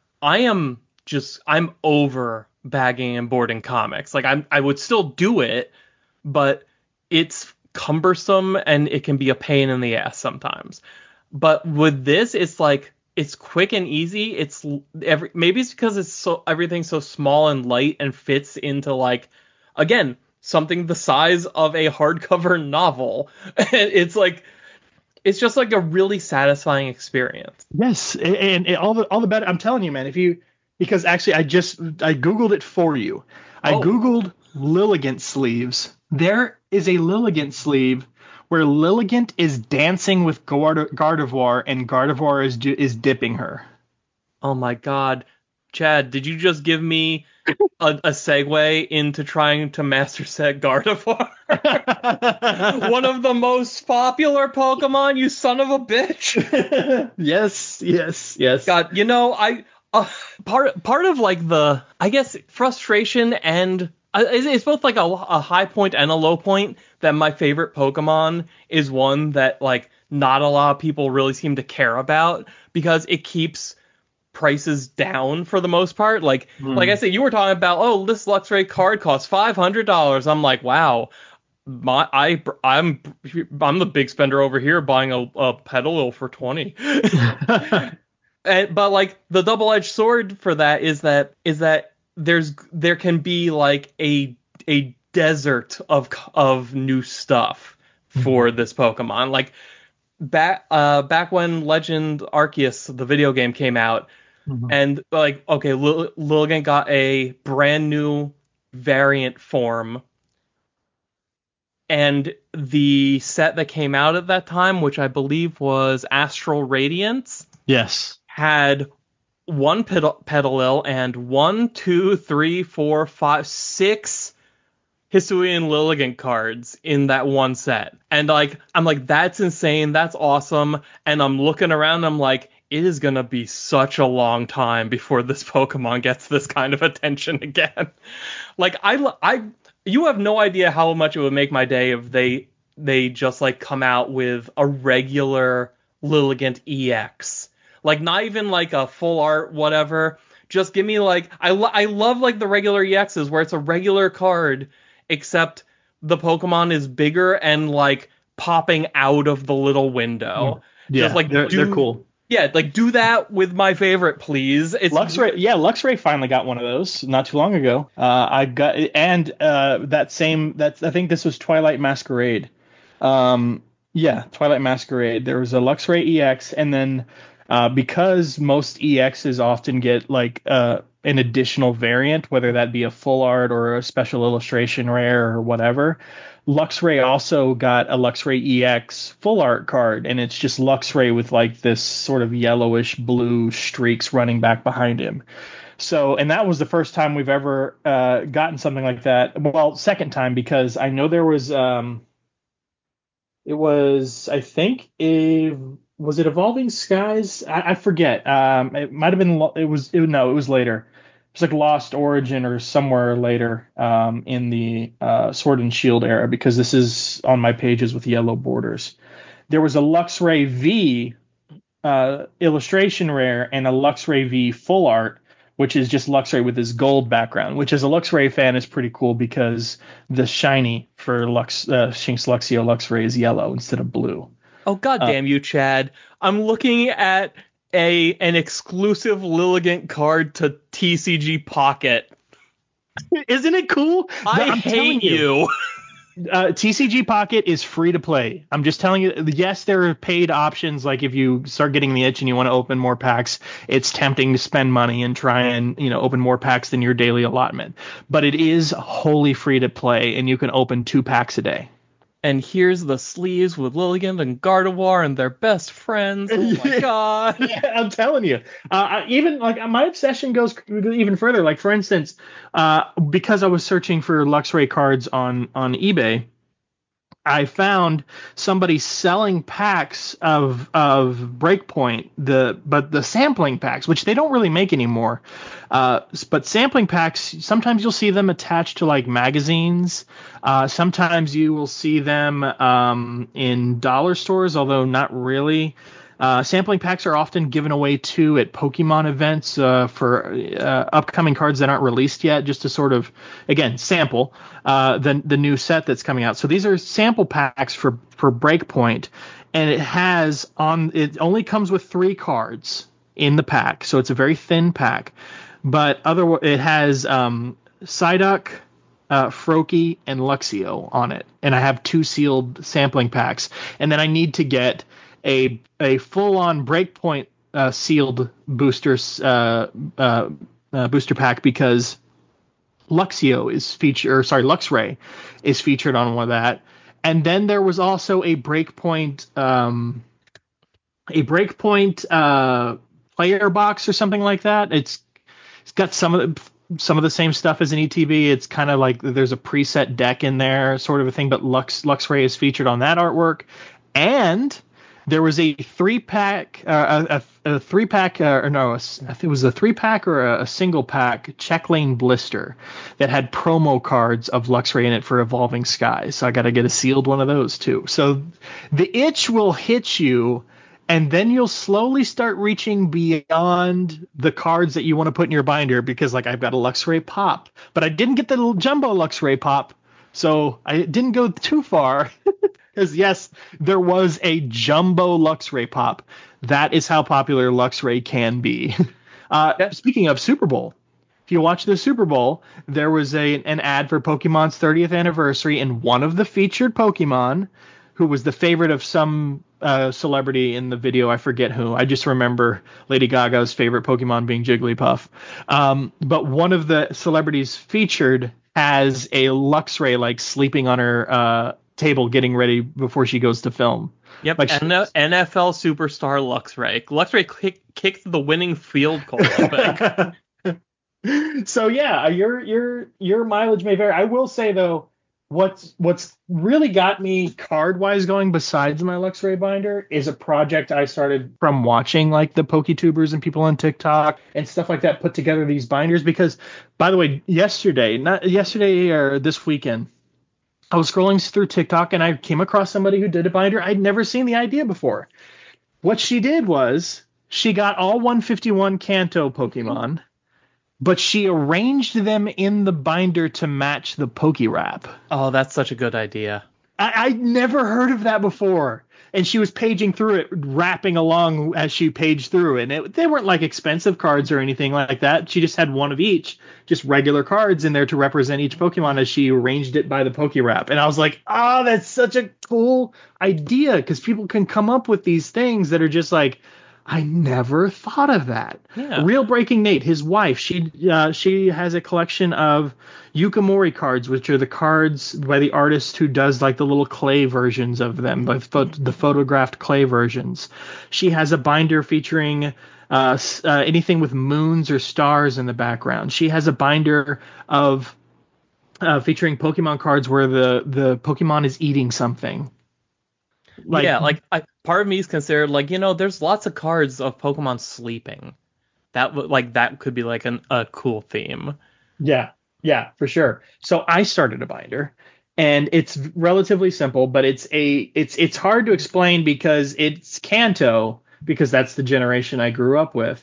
S3: over bagging and boarding comics. Like I would still do it, but it's cumbersome and it can be a pain in the ass sometimes. But with this, it's like, it's quick and easy. Maybe it's because everything's so small and light and fits into, like, again, something the size of a hardcover novel. And it's like, It's just like a really satisfying experience.
S2: Yes, and all the better. I'm telling you, man. Because actually I googled it for you. I
S3: Oh.
S2: googled Lilligant sleeves. There is a Lilligant sleeve where Lilligant is dancing with Gardevoir, and Gardevoir is dipping her.
S3: Oh my God. Chad, did you just give me a segue into trying to master set Gardevoir? One of the most popular Pokemon, you son of a bitch.
S2: Yes.
S3: God, I part of like the, I guess, frustration and it's both like a high point and a low point that my favorite Pokemon is one that like not a lot of people really seem to care about because it keeps prices down for the most part. Like I said, you were talking about, oh, this Luxray card costs $500. I'm like, wow. I'm the big spender over here buying a Petalil for 20. But like the double-edged sword for that is that there can be like a desert of new stuff for this Pokemon. Like back when Legend Arceus, the video game, came out, and like, okay, Lilligant got a brand new variant form, and the set that came out at that time, which I believe was Astral Radiance,
S2: Yes.
S3: had one Petalil and 1, 2, 3, 4, 5, 6 Hisuian Lilligant cards in that one set. And like, I'm like, that's insane, that's awesome. And I'm looking around, I'm like, it is gonna be such a long time before this Pokemon gets this kind of attention again. Like, you have no idea how much it would make my day if they just like come out with a regular Lilligant EX. Like, not even like a full art whatever. Just give me like, I love like the regular EXs where it's a regular card, except the Pokemon is bigger and like popping out of the little window.
S2: Yeah,
S3: Just like
S2: they're cool.
S3: Yeah, like do that with my favorite, please.
S2: Luxray finally got one of those not too long ago. I think this was Twilight Masquerade. Twilight Masquerade. There was a Luxray EX, and then because most EXs often get like an additional variant, whether that be a full art or a special illustration rare or whatever. Luxray also got a Luxray EX full art card, and it's just Luxray with like this sort of yellowish blue streaks running back behind him. So, and that was the first time we've ever gotten something like that. Well, second time, because I know there was I think was it Evolving Skies? I forget. It might have been. It was later. It's like Lost Origin or somewhere later in the Sword and Shield era, because this is on my pages with yellow borders. There was a Luxray V illustration rare and a Luxray V full art, which is just Luxray with his gold background, which as a Luxray fan is pretty cool because the shiny for Shinx Luxio Luxray is yellow instead of blue.
S3: Oh, god damn you, Chad. I'm looking at an exclusive Lilligant card to TCG Pocket.
S2: Isn't it cool?
S3: I hate you.
S2: TCG Pocket is free to play. I'm just telling you, yes, there are paid options. Like if you start getting the itch and you want to open more packs, it's tempting to spend money and try and, open more packs than your daily allotment. But it is wholly free to play, and you can open 2 packs a day.
S3: And here's the sleeves with Lilligant and Gardevoir and their best friends. Oh my god.
S2: Yeah, I'm telling you. Even like my obsession goes even further. Like for instance, because I was searching for Luxray cards on eBay, I found somebody selling packs of Breakpoint, the sampling packs, which they don't really make anymore. But sampling packs, sometimes you'll see them attached to like magazines. Sometimes you will see them in dollar stores, although not really. Sampling packs are often given away too at Pokemon events for upcoming cards that aren't released yet, just to sort of, again, sample the new set that's coming out. So these are sample packs for Breakpoint, and it only comes with 3 cards in the pack, so it's a very thin pack. But it has Psyduck, Froakie, and Luxio on it, and I have 2 sealed sampling packs, and then I need to get a full on Breakpoint sealed boosters booster pack because Luxio is featured, or sorry, Luxray is featured on one of that. And then there was also a Breakpoint player box or something like that. It's got some of the same stuff as an ETB. It's kind of like there's a preset deck in there, sort of a thing. But Luxray is featured on that artwork, and there was a 3-pack, I think it was a 3-pack or a single pack Check Lane blister that had promo cards of Luxray in it for Evolving Skies. So I got to get a sealed one of those too. So the itch will hit you, and then you'll slowly start reaching beyond the cards that you want to put in your binder, because like I've got a Luxray Pop, but I didn't get the little jumbo Luxray Pop, so I didn't go too far. Because yes, there was a jumbo Luxray Pop. That is how popular Luxray can be. Speaking of Super Bowl, if you watch the Super Bowl, there was an ad for Pokemon's 30th anniversary, and one of the featured Pokemon, who was the favorite of some celebrity in the video, I forget who. I just remember Lady Gaga's favorite Pokemon being Jigglypuff. But one of the celebrities featured has a Luxray like sleeping on her table getting ready before she goes to film.
S3: Yep,
S2: like
S3: NFL superstar Luxray. Luxray kicked the winning field goal, I
S2: think. So yeah, your mileage may vary. I will say though, what's really got me card wise going besides my Luxray binder is a project I started from watching like the PokeTubers and people on TikTok and stuff like that put together these binders. Because by the way, not yesterday or this weekend, I was scrolling through TikTok and I came across somebody who did a binder. I'd never seen the idea before. What she did was she got all 151 Kanto Pokemon, but she arranged them in the binder to match the Pokewrap.
S3: Oh, that's such a good idea.
S2: I'd never heard of that before. And she was paging through it, wrapping along as she paged through it. And they weren't like expensive cards or anything like that. She just had one of each, just regular cards in there to represent each Pokemon as she arranged it by the Pokewrap. And I was like, that's such a cool idea, because people can come up with these things that are just like, I never thought of that.
S3: Yeah.
S2: Real Breaking Nate, his wife, she has a collection of Yukimori cards, which are the cards by the artist who does like the little clay versions of them, the photographed clay versions. She has a binder featuring anything with moons or stars in the background. She has a binder of featuring Pokemon cards where the Pokemon is eating something.
S3: Part of me is considered there's lots of cards of Pokemon sleeping. That could be like a cool theme.
S2: Yeah, for sure. So I started a binder, and it's relatively simple, but it's hard to explain because it's Kanto, because that's the generation I grew up with.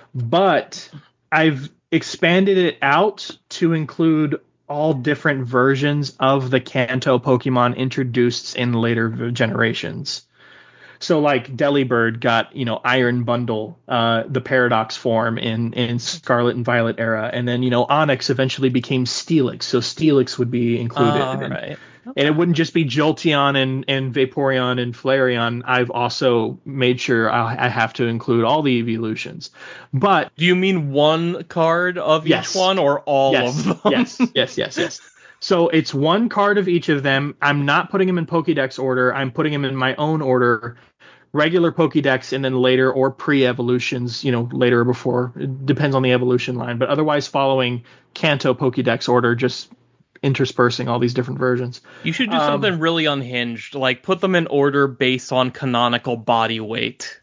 S2: But I've expanded it out to include all different versions of the Kanto Pokemon introduced in later generations. So like Delibird got, Iron Bundle, the Paradox form in Scarlet and Violet era. And then, Onyx eventually became Steelix. So Steelix would be included.
S3: Right.
S2: And it wouldn't just be Jolteon and Vaporeon and Flareon. I've also made sure I have to include all the evolutions. But
S3: do you mean one card of each one, or all of them?
S2: Yes. So it's one card of each of them. I'm not putting them in Pokédex order. I'm putting them in my own order, regular Pokédex, and then later or pre-evolutions, later or before. It depends on the evolution line. But otherwise following Kanto Pokédex order, just interspersing all these different versions.
S3: You should do something really unhinged, like put them in order based on canonical body weight.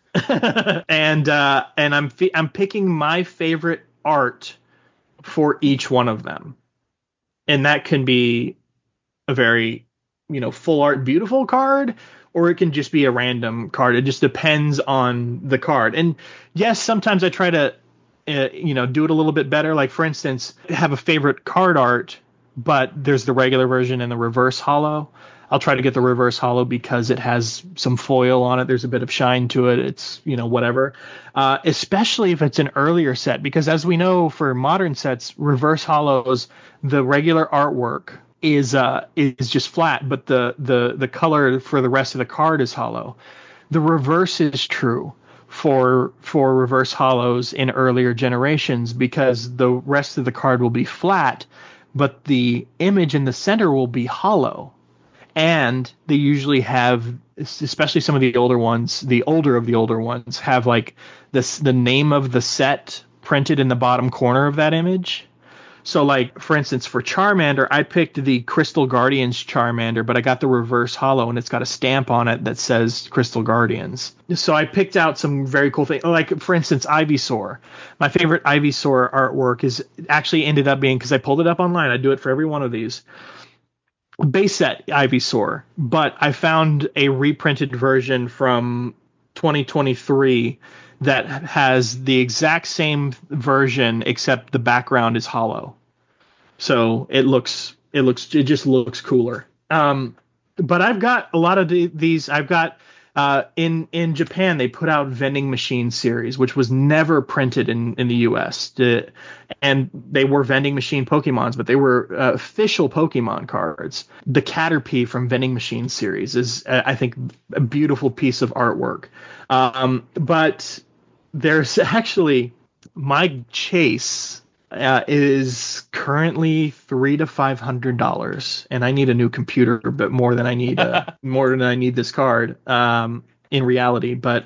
S2: and I'm picking my favorite art for each one of them. And that can be a very, full art, beautiful card, or it can just be a random card. It just depends on the card. And yes, sometimes I try to, do it a little bit better. Like, for instance, have a favorite card art, but there's the regular version and the reverse holo. I'll try to get the reverse holo because it has some foil on it. There's a bit of shine to it. It's, whatever. Especially if it's an earlier set, because as we know for modern sets, reverse holos, the regular artwork is just flat, but the color for the rest of the card is holo. The reverse is true for reverse hollows in earlier generations, because the rest of the card will be flat, but the image in the center will be hollow. And they usually have, especially some of the older ones, the older of the older ones, have like the name of the set printed in the bottom corner of that image. So, like, for instance, for Charmander, I picked the Crystal Guardians Charmander, but I got the reverse hollow, and it's got a stamp on it that says Crystal Guardians. So I picked out some very cool things. Like, for instance, Ivysaur. My favorite Ivysaur artwork is actually ended up being, because I pulled it up online, I do it for every one of these, base set Ivysaur. But I found a reprinted version from 2023 that has the exact same version, except the background is hollow. So it just looks cooler. But I've got a lot of these. I've got in Japan, they put out vending machine series, which was never printed in the US. And they were vending machine Pokemons, but they were official Pokemon cards. The Caterpie from vending machine series is, I think, a beautiful piece of artwork. But there's actually, my chase is currently $300 to $500, and I need a new computer, but more than I need this card in reality. But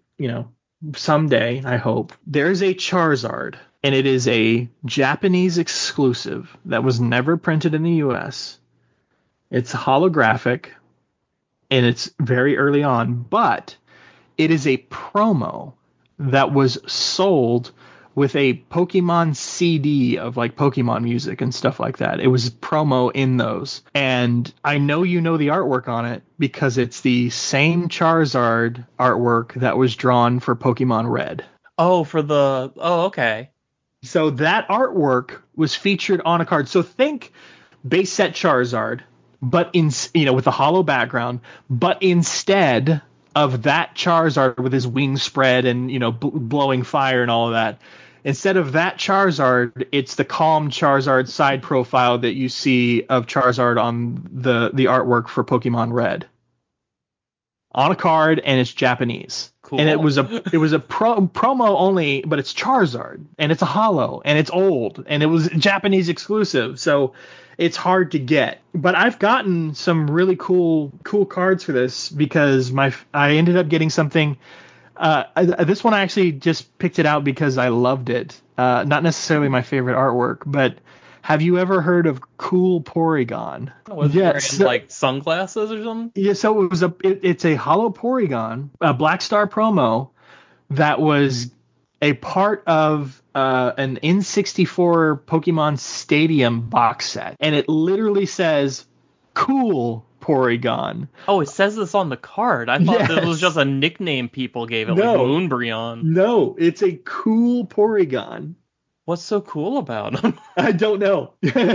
S2: someday, I hope. There's a Charizard, and it is a Japanese exclusive that was never printed in the US. It's holographic, and it's very early on, but it is a promo that was sold with a Pokemon CD of like Pokemon music and stuff like that. It was promo in those. And I know you know the artwork on it, because it's the same Charizard artwork that was drawn for Pokemon Red.
S3: Oh, okay.
S2: So that artwork was featured on a card. So think base set Charizard, but with a hollow background, but instead of that Charizard with his wings spread and, blowing fire and all of that, instead of that Charizard, it's the calm Charizard side profile that you see of Charizard on the artwork for Pokemon Red. On a card, and it's Japanese.
S3: Cool.
S2: And it was a promo only, but it's Charizard, and it's a holo, and it's old, and it was Japanese exclusive, so it's hard to get. But I've gotten some really cool cards for this, because I ended up getting something. This one I actually just picked it out because I loved it. Not necessarily my favorite artwork, but have you ever heard of Cool Porygon?
S3: Was it wearing like sunglasses or something?
S2: Yeah, so it's a hollow Porygon, a Black Star promo that was a part of an N64 Pokemon Stadium box set, and it literally says Cool Porygon.
S3: Oh, it says this on the card. I thought this was just a nickname people gave it, like Moonbryon.
S2: No, it's a Cool Porygon.
S3: What's so cool about him?
S2: I don't know.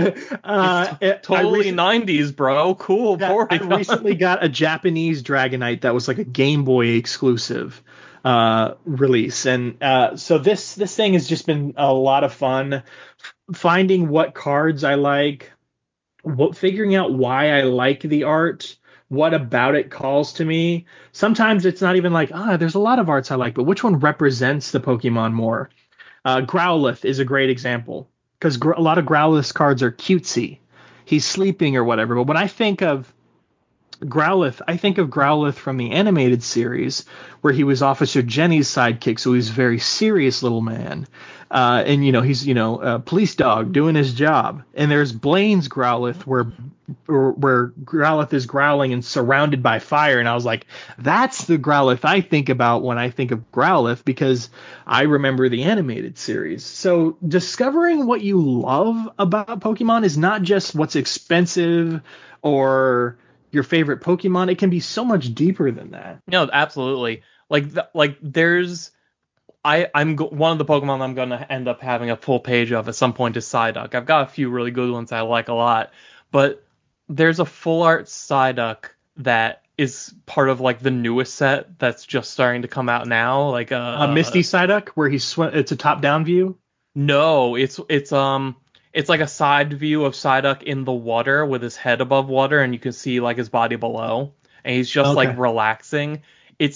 S3: Totally 90s, bro. Cool Porygon.
S2: I recently got a Japanese Dragonite that was like a Game Boy exclusive release, and so this thing has just been a lot of fun finding what cards I like, figuring out why I like the art, what about it calls to me. Sometimes it's not even like, there's a lot of arts I like, but which one represents the Pokemon more? Growlithe is a great example, because a lot of Growlithe cards are cutesy. He's sleeping or whatever. But when I think of Growlithe, I think of Growlithe from the animated series, where he was Officer Jenny's sidekick, so he's a very serious little man. And he's a police dog doing his job. And there's Blaine's Growlithe, where Growlithe is growling and surrounded by fire. And I was like, that's the Growlithe I think about when I think of Growlithe, because I remember the animated series. So discovering what you love about Pokemon is not just what's expensive or your favorite Pokemon. It can be so much deeper than that.
S3: No, absolutely. There's one of the Pokemon I'm going to end up having a full page of at some point is Psyduck. I've got a few really good ones I like a lot, but there's a full art Psyduck that is part of like the newest set that's just starting to come out now, like
S2: Misty Psyduck, where it's a top down view.
S3: No, it's like a side view of Psyduck in the water with his head above water, and you can see like his body below, and he's just like relaxing. It's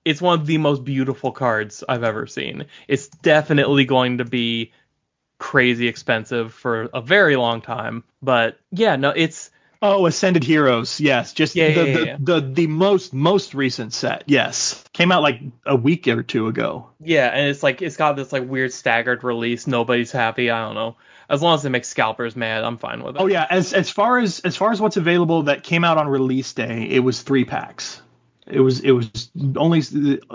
S3: it's one of the most beautiful cards I've ever seen. It's definitely going to be crazy expensive for a very long time, but yeah, no, it's
S2: Oh, Ascended Heroes. Yes, just
S3: yeah, yeah,
S2: the
S3: yeah,
S2: the
S3: yeah.
S2: the, the most recent set. Yes, came out like a week or two ago.
S3: Yeah, and it's like it's got this like weird staggered release. Nobody's happy. I don't know. As long as it makes scalpers mad, I'm fine with
S2: Oh
S3: it.
S2: yeah, as far as what's available that came out on release day, it was 3 packs. It was only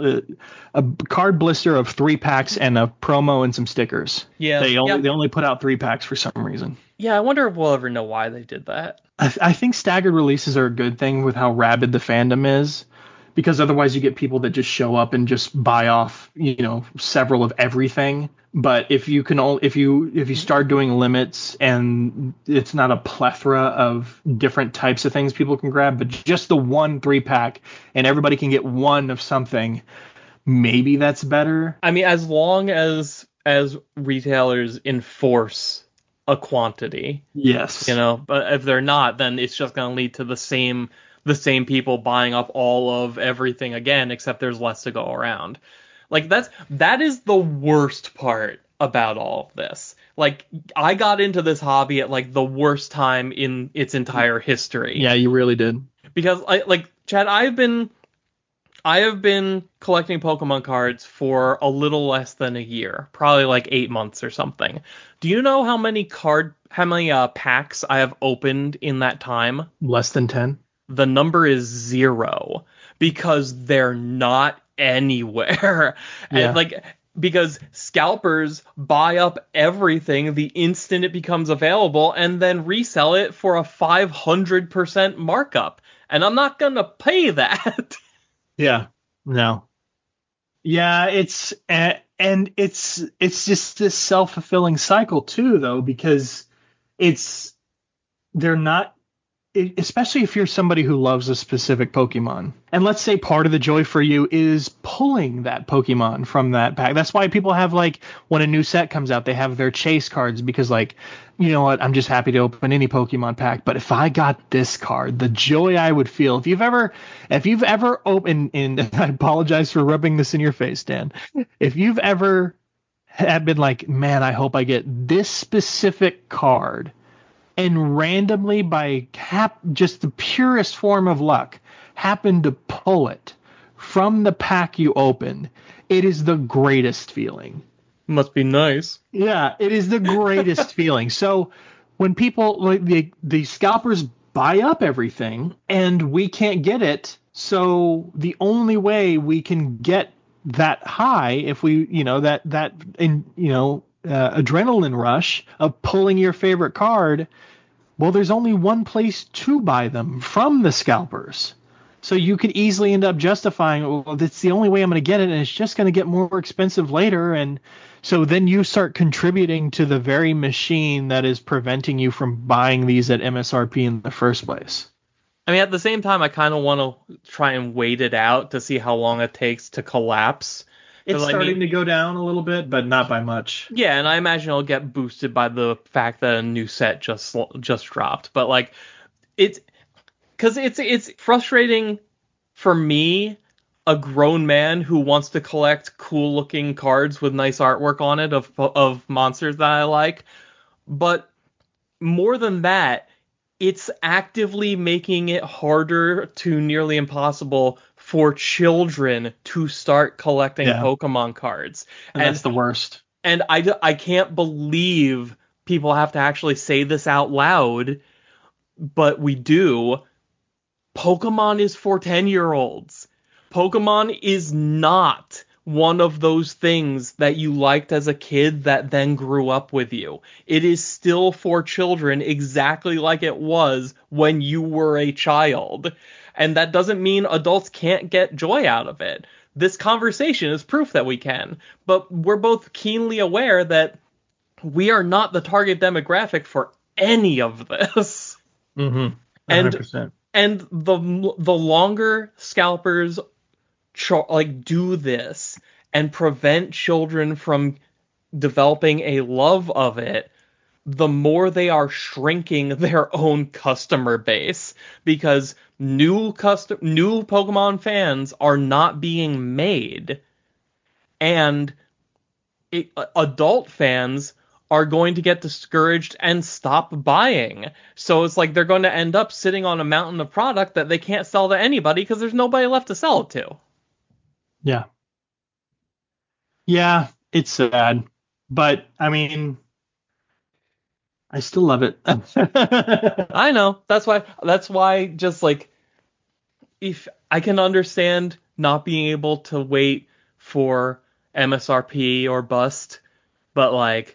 S2: a card blister of 3 packs and a promo and some stickers.
S3: Yeah,
S2: They
S3: yeah,
S2: only they only put out 3 packs for some reason.
S3: yeah. I wonder if we'll ever know why they did that.
S2: I think staggered releases are a good thing with how rabid the fandom is, because otherwise you get people that just show up and just buy off, several of everything. But if you start doing limits and it's not a plethora of different types of things people can grab, but just the one 3 pack and everybody can get one of something, maybe that's better.
S3: I mean, as long as retailers enforce a quantity,
S2: Yes.
S3: but if they're not, then it's just going to lead to the same people buying up all of everything again, except there's less to go around. Like that is the worst part about all of this. Like I got into this hobby at like the worst time in its entire history
S2: Yeah, you really did.
S3: because Chad, I have been collecting Pokemon cards for a little less than a year, probably like 8 months or something. Do you know how many packs I have opened in that time?
S2: Less than 10.
S3: The number is 0 because they're not anywhere. And
S2: Yeah.
S3: because scalpers buy up everything the instant it becomes available and then resell it for a 500% markup. And I'm not gonna pay that.
S2: Yeah. No. Yeah, and it's just this self-fulfilling cycle too, though, because it's they're not especially if you're somebody who loves a specific Pokemon. And let's say part of the joy for you is pulling that Pokemon from that pack. That's why people have, like, when a new set comes out, they have their chase cards because, like, you know what, I'm just happy to open any Pokemon pack. But if I got this card, the joy I would feel. If you've ever opened, and I apologize for rubbing this in your face, Dan. If you've ever had been like, man, I hope I get this specific card, and randomly by just the purest form of luck happen to pull it from the pack you opened, it is the greatest feeling.
S3: Must be nice.
S2: Yeah, it is the greatest feeling. So when people, like, the scalpers buy up everything and we can't get it, so the only way we can get that high, if we, that in adrenaline rush of pulling your favorite card, well, there's only one place to buy them, from the scalpers. So you could easily end up justifying, well, that's the only way I'm going to get it, and it's just going to get more expensive later. And so then you start contributing to the very machine that is preventing you from buying these at MSRP in the first place.
S3: I mean, at the same time, I kind of want to try and wait it out to see how long it takes to collapse.
S2: It's
S3: 'Cause, I
S2: starting
S3: mean,
S2: to go down a little bit, but not by much.
S3: yeah, and I imagine it'll get boosted by the fact that a new set just dropped. But like, it's because it's frustrating for me, a grown man who wants to collect cool looking cards with nice artwork on it of monsters that I like. But more than that, it's actively making it harder to nearly impossible for children to start collecting
S2: Yeah,
S3: Pokemon cards.
S2: and
S3: And
S2: that's the worst.
S3: and I can't believe people have to actually say this out loud, but we do. Pokemon is for 10-year-olds. Pokemon is not one of those things that you liked as a kid that then grew up with you. It is still for children exactly like it was when you were a child. And that doesn't mean adults can't get joy out of it. This conversation is proof that we can. But we're both keenly aware that we are not the target demographic for any of this.
S2: Mm-hmm.
S3: And
S2: 100%.
S3: and the longer scalpers do this and prevent children from developing a love of it, the more they are shrinking their own customer base, because new Pokemon fans are not being made, and adult fans are going to get discouraged and stop buying. So it's like they're going to end up sitting on a mountain of product that they can't sell to anybody because there's nobody left to sell it to.
S2: Yeah. Yeah, it's sad. But, I mean, I still love it.
S3: I know. That's why just like, if I can understand not being able to wait for MSRP or bust, but like,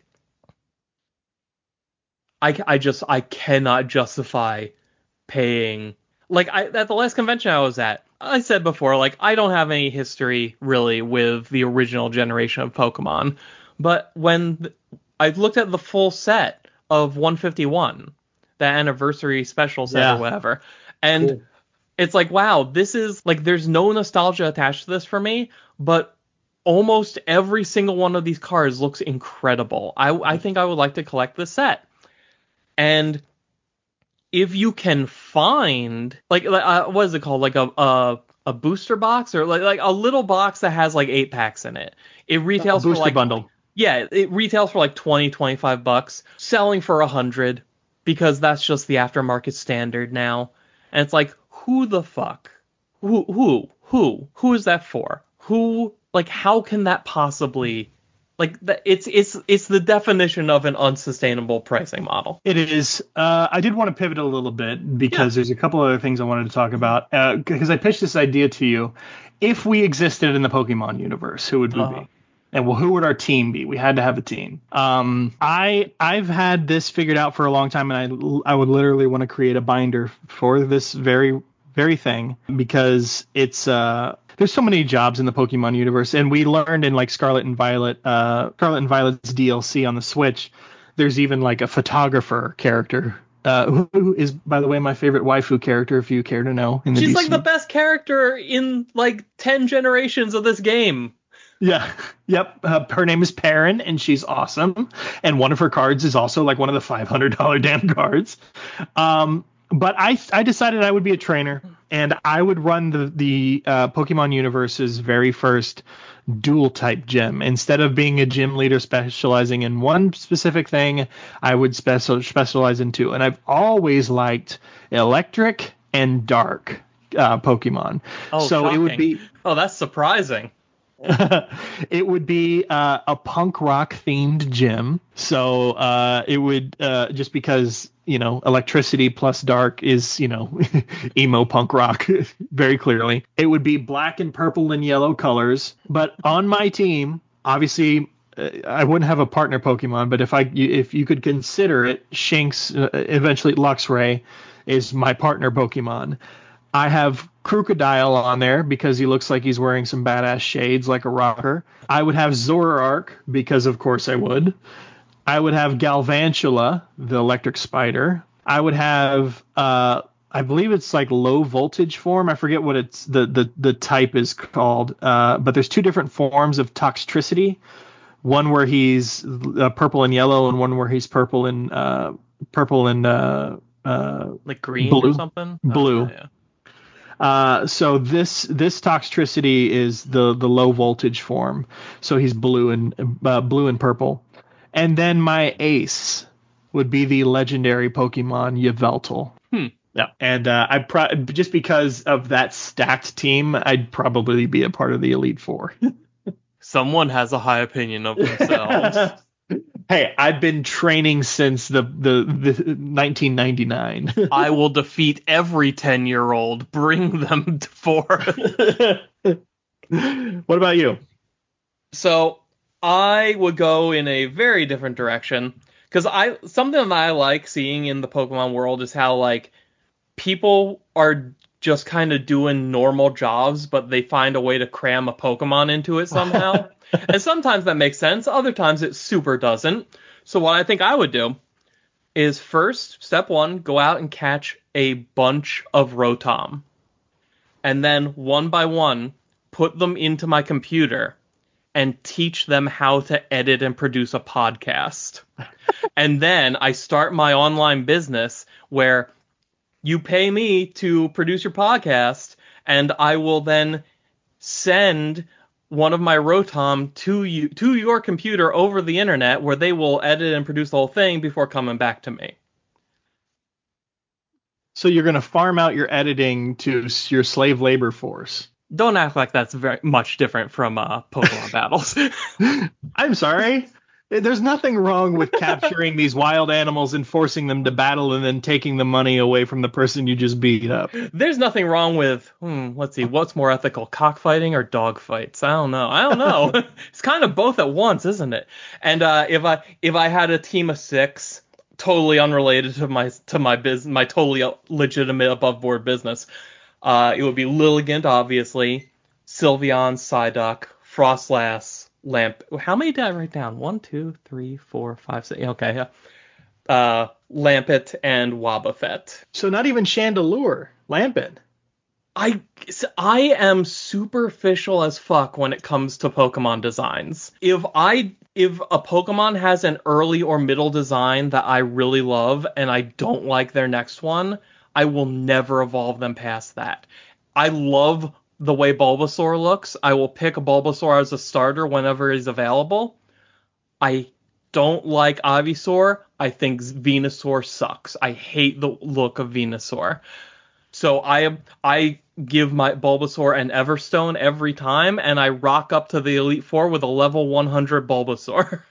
S3: I cannot justify paying. Like, at the last convention I was at, I said before, like, I don't have any history really with the original generation of Pokemon, but when I looked at the full set of 151, the anniversary special set or whatever, and
S2: Cool.
S3: it's like, wow, this is like, there's no nostalgia attached to this for me, but almost every single one of these cards looks incredible. I think I would like to collect this set. And if you can find like what is it called, like a booster box, or like a little box that has like 8 packs in it, it retails for like
S2: bundle.
S3: Yeah, it retails for like $20-$25, selling for $100, because that's just the aftermarket standard now. And it's like, who the fuck, who is that for? Who, like, how can that possibly, like, it's the definition of an unsustainable pricing model.
S2: It is. I did want to pivot a little bit because
S3: Yeah.
S2: there's a couple other things I wanted to talk about. Because I pitched this idea to you. If we existed in the Pokemon universe, who would we be? And well, who would our team be? We had to have a team. I've had this figured out for a long time, and I would literally want to create a binder for this very thing, because it's there's so many jobs in the Pokemon universe, and we learned in like Scarlet and Violet's DLC on the Switch, there's even like a photographer character, who is, by the way, my favorite waifu character, if you care to know. In the
S3: She's
S2: DC.
S3: like the best character in like 10 generations of this game.
S2: Yeah. Yep. Her name is Perrin, and she's awesome. And one of her cards is also like one of the $500 damn cards. But I decided I would be a trainer, and I would run the Pokemon universe's very first dual type gym. Instead of being a gym leader specializing in one specific thing, I would specialize in two. And I've always liked electric and dark Pokemon.
S3: Oh,
S2: so
S3: shocking.
S2: It would be.
S3: Oh, that's surprising.
S2: It would be a punk rock themed gym. So it would, just because, electricity plus dark is, emo punk rock very clearly. It would be black and purple and yellow colors. But on my team, obviously, I wouldn't have a partner Pokemon, but if you could consider it, Shinx, eventually Luxray, is my partner Pokemon. I have Crocodile on there because he looks like he's wearing some badass shades like a rocker. I would have Zoroark because, of course, I would. I would have Galvantula, the electric spider. I would have, I believe it's like low voltage form. I forget what it's the type is called. But there's two different forms of Toxtricity. One where he's purple and yellow, and one where he's purple and
S3: like green
S2: blue.
S3: or something.
S2: Blue.
S3: Oh, yeah.
S2: So this Toxtricity is the low voltage form. So he's blue and purple. And then my ace would be the legendary Pokemon Yveltal. Yeah. And just because of that stacked team, I'd probably be a part of the Elite Four.
S3: Someone has a high opinion of themselves.
S2: Hey, I've been training since the 1999.
S3: I will defeat every 10-year-old. Bring them forth.
S2: What about you?
S3: So I would go in a very different direction, because something that I like seeing in the Pokemon world is how like people are just kind of doing normal jobs, but they find a way to cram a Pokemon into it somehow. And sometimes that makes sense. Other times it super doesn't. So what I think I would do is, first, step one, go out and catch a bunch of Rotom. And then one by one, put them into my computer and teach them how to edit and produce a podcast. And then I start my online business where you pay me to produce your podcast, and I will then send one of my Rotom to your computer over the internet, where they will edit and produce the whole thing before coming back to me.
S2: So you're going to farm out your editing to your slave labor force.
S3: Don't act like that's very much different from Pokemon battles.
S2: I'm sorry. There's nothing wrong with capturing these wild animals and forcing them to battle and then taking the money away from the person you just beat up.
S3: There's nothing wrong with, let's see, what's more ethical, cockfighting or dog fights? I don't know. It's kind of both at once, isn't it? And if I had a team of 6, totally unrelated to my my totally legitimate above board business, it would be Lilligant, obviously, Sylveon, Psyduck, Frostlass, Lamp. How many did I write down? 1, 2, 3, 4, 5, 6. Okay. Lampet and Wobbuffet.
S2: So not even Chandelure. Lampet.
S3: I am superficial as fuck when it comes to Pokemon designs. If a Pokemon has an early or middle design that I really love and I don't like their next one, I will never evolve them past that. I love the way Bulbasaur looks. I will pick a Bulbasaur as a starter whenever he's available. I don't like Ivysaur. I think Venusaur sucks. I hate the look of Venusaur. So I give my Bulbasaur an Everstone every time, and I rock up to the Elite Four with a level 100 Bulbasaur.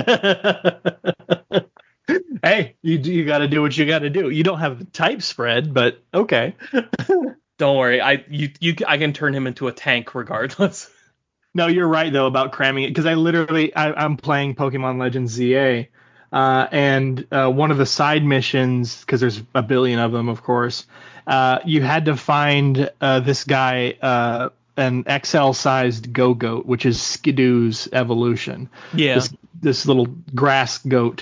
S2: Hey, you got to do what you got to do. You don't have the type spread, but okay.
S3: Don't worry, I can turn him into a tank regardless.
S2: No, you're right though about cramming it, because I'm playing Pokemon Legends ZA, and one of the side missions, because there's a billion of them, of course, you had to find this guy, an XL-sized Go-Goat, which is Skidoo's evolution.
S3: Yeah.
S2: This little grass goat.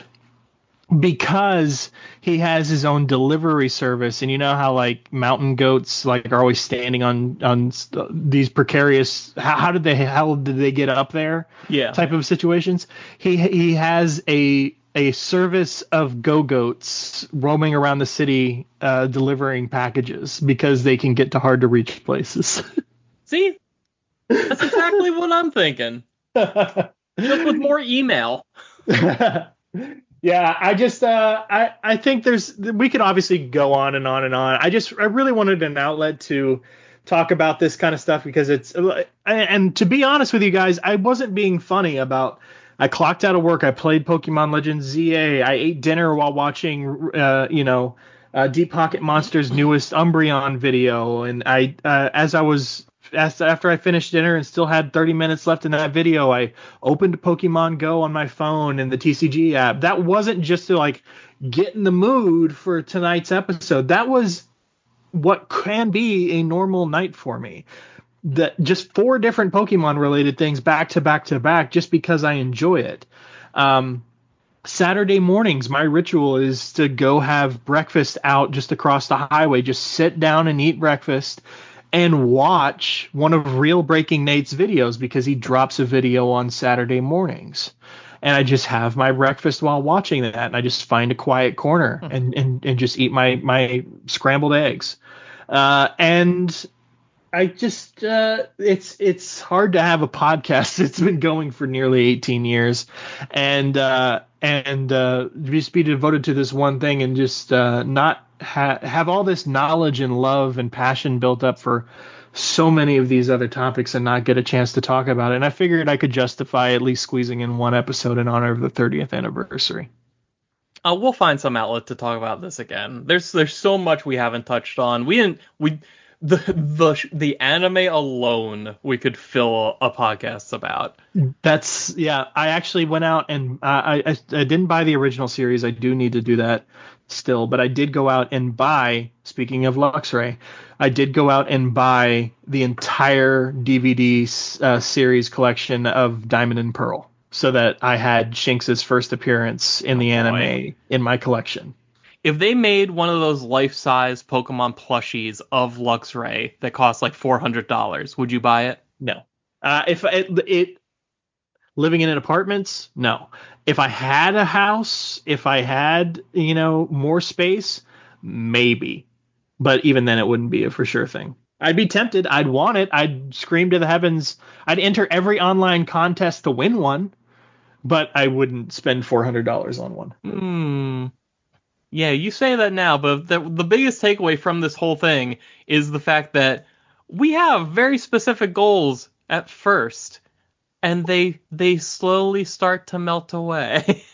S2: Because he has his own delivery service, and you know how like mountain goats like are always standing on these precarious. How did they get up there?
S3: Yeah.
S2: Type of situations. He has a service of go-goats roaming around the city delivering packages because they can get to hard to reach places.
S3: See, that's exactly what I'm thinking. Just with more email.
S2: Yeah, I just I think we could obviously go on and on and on. I really wanted an outlet to talk about this kind of stuff, because and to be honest with you guys, I wasn't being funny about. I clocked out of work. I played Pokemon Legends ZA. I ate dinner while watching Deep Pocket Monster's newest Umbreon video, and after I finished dinner and still had 30 minutes left in that video, I opened Pokemon Go on my phone and the TCG app. That wasn't just to like get in the mood for tonight's episode. That was what can be a normal night for me. That just 4 different Pokemon related things back to back to back, just because I enjoy it. Saturday mornings, my ritual is to go have breakfast out just across the highway, just sit down and eat breakfast and watch one of Real Breaking Nate's videos, because he drops a video on Saturday mornings. And I just have my breakfast while watching that, and I just find a quiet corner and just eat my scrambled eggs. And I just it's hard to have a podcast that's been going for nearly 18 years and just be devoted to this one thing, and just not have all this knowledge and love and passion built up for so many of these other topics and not get a chance to talk about it. And I figured I could justify at least squeezing in one episode in honor of the 30th anniversary.
S3: We'll find some outlet to talk about this again. There's so much we haven't touched on. The anime alone we could fill a podcast about.
S2: I actually went out and I didn't buy the original series. I do need to do that still, but I did go out and buy, speaking of Luxray, I did go out and buy the entire DVD series collection of Diamond and Pearl, so that I had Shinx's first appearance in the anime in my collection.
S3: If they made one of those life-size Pokemon plushies of Luxray that cost like $400, would you buy it?
S2: No. If it Living in apartments, no. If I had a house, if I had, more space, maybe. But even then, it wouldn't be a for sure thing. I'd be tempted. I'd want it. I'd scream to the heavens. I'd enter every online contest to win one, but I wouldn't spend $400 on one.
S3: Yeah, you say that now, but the biggest takeaway from this whole thing is the fact that we have very specific goals at first, and they slowly start to melt away.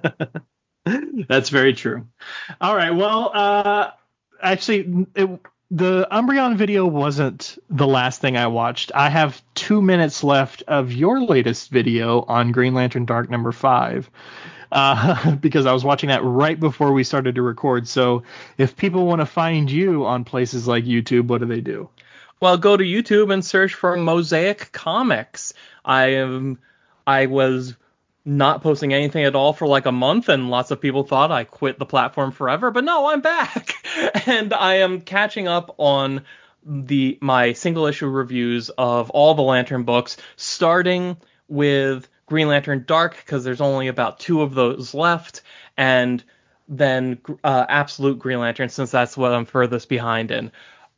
S2: That's very true. All right. Well, actually, the Umbreon video wasn't the last thing I watched. I have 2 minutes left of your latest video on Green Lantern Dark #5. Because I was watching that right before we started to record. So if people want to find you on places like YouTube, what do they do?
S3: Well, go to YouTube and search for Mosaic Comics. I was not posting anything at all for like a month, and lots of people thought I quit the platform forever, but no, I'm back. And I am catching up on my single issue reviews of all the Lantern books, starting with Green Lantern Dark, because there's only about 2 of those left, and then Absolute Green Lantern, since that's what I'm furthest behind in.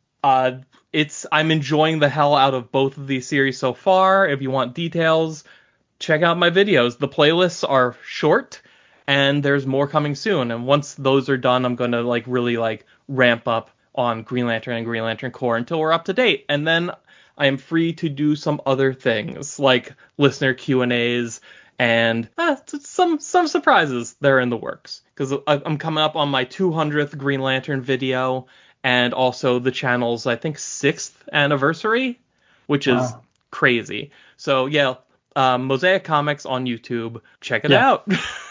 S3: I'm enjoying the hell out of both of these series so far. If you want details, check out my videos. The playlists are short, and there's more coming soon. And once those are done, I'm going to really ramp up on Green Lantern and Green Lantern Corps until we're up to date. And then I am free to do some other things like listener Q&As and some surprises that are in the works. Because I'm coming up on my 200th Green Lantern video, and also the channel's, I think, 6th anniversary, which is crazy. So yeah, Mosaic Comics on YouTube. Check it out.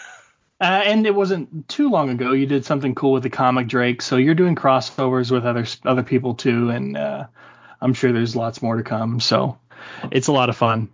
S2: And it wasn't too long ago you did something cool with the Comic Drake, so you're doing crossovers with other people too, and I'm sure there's lots more to come. So it's a lot of fun.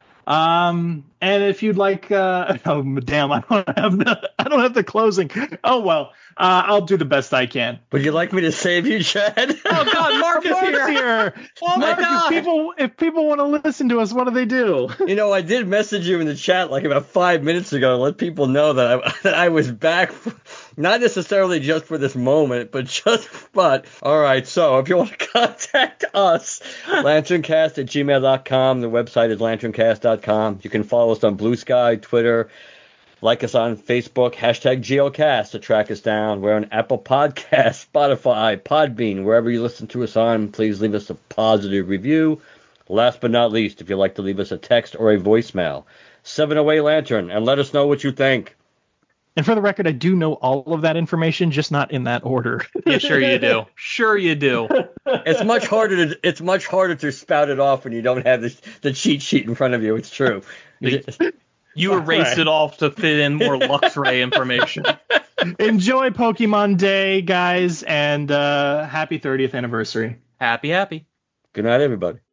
S2: And if you'd like, oh damn, I don't have the closing. Oh well, I'll do the best I can.
S4: Would you like me to save you, Chad?
S3: Oh God, Mark is here. Oh my God.
S2: If people want to listen to us, what do they do?
S4: I did message you in the chat like about 5 minutes ago to let people know that I was back, not necessarily just for this moment, but all right. So if you want to contact us, lanterncast@gmail.com. The website is lanterncast.com. You can follow us on Blue Sky, Twitter, like us on Facebook, #GeoCast to track us down. We're on Apple Podcasts, Spotify, Podbean, wherever you listen to us on. Please leave us a positive review. Last but not least, if you'd like to leave us a text or a voicemail, 708 Lantern, and let us know what you think.
S2: And for the record, I do know all of that information, just not in that order.
S3: Yeah, sure you do. Sure you do.
S4: It's much harder to spout it off when you don't have the cheat sheet in front of you. It's true.
S3: You erased it off to fit in more Luxray information.
S2: Enjoy Pokemon Day, guys, and happy 30th anniversary.
S3: Happy.
S4: Good night, everybody.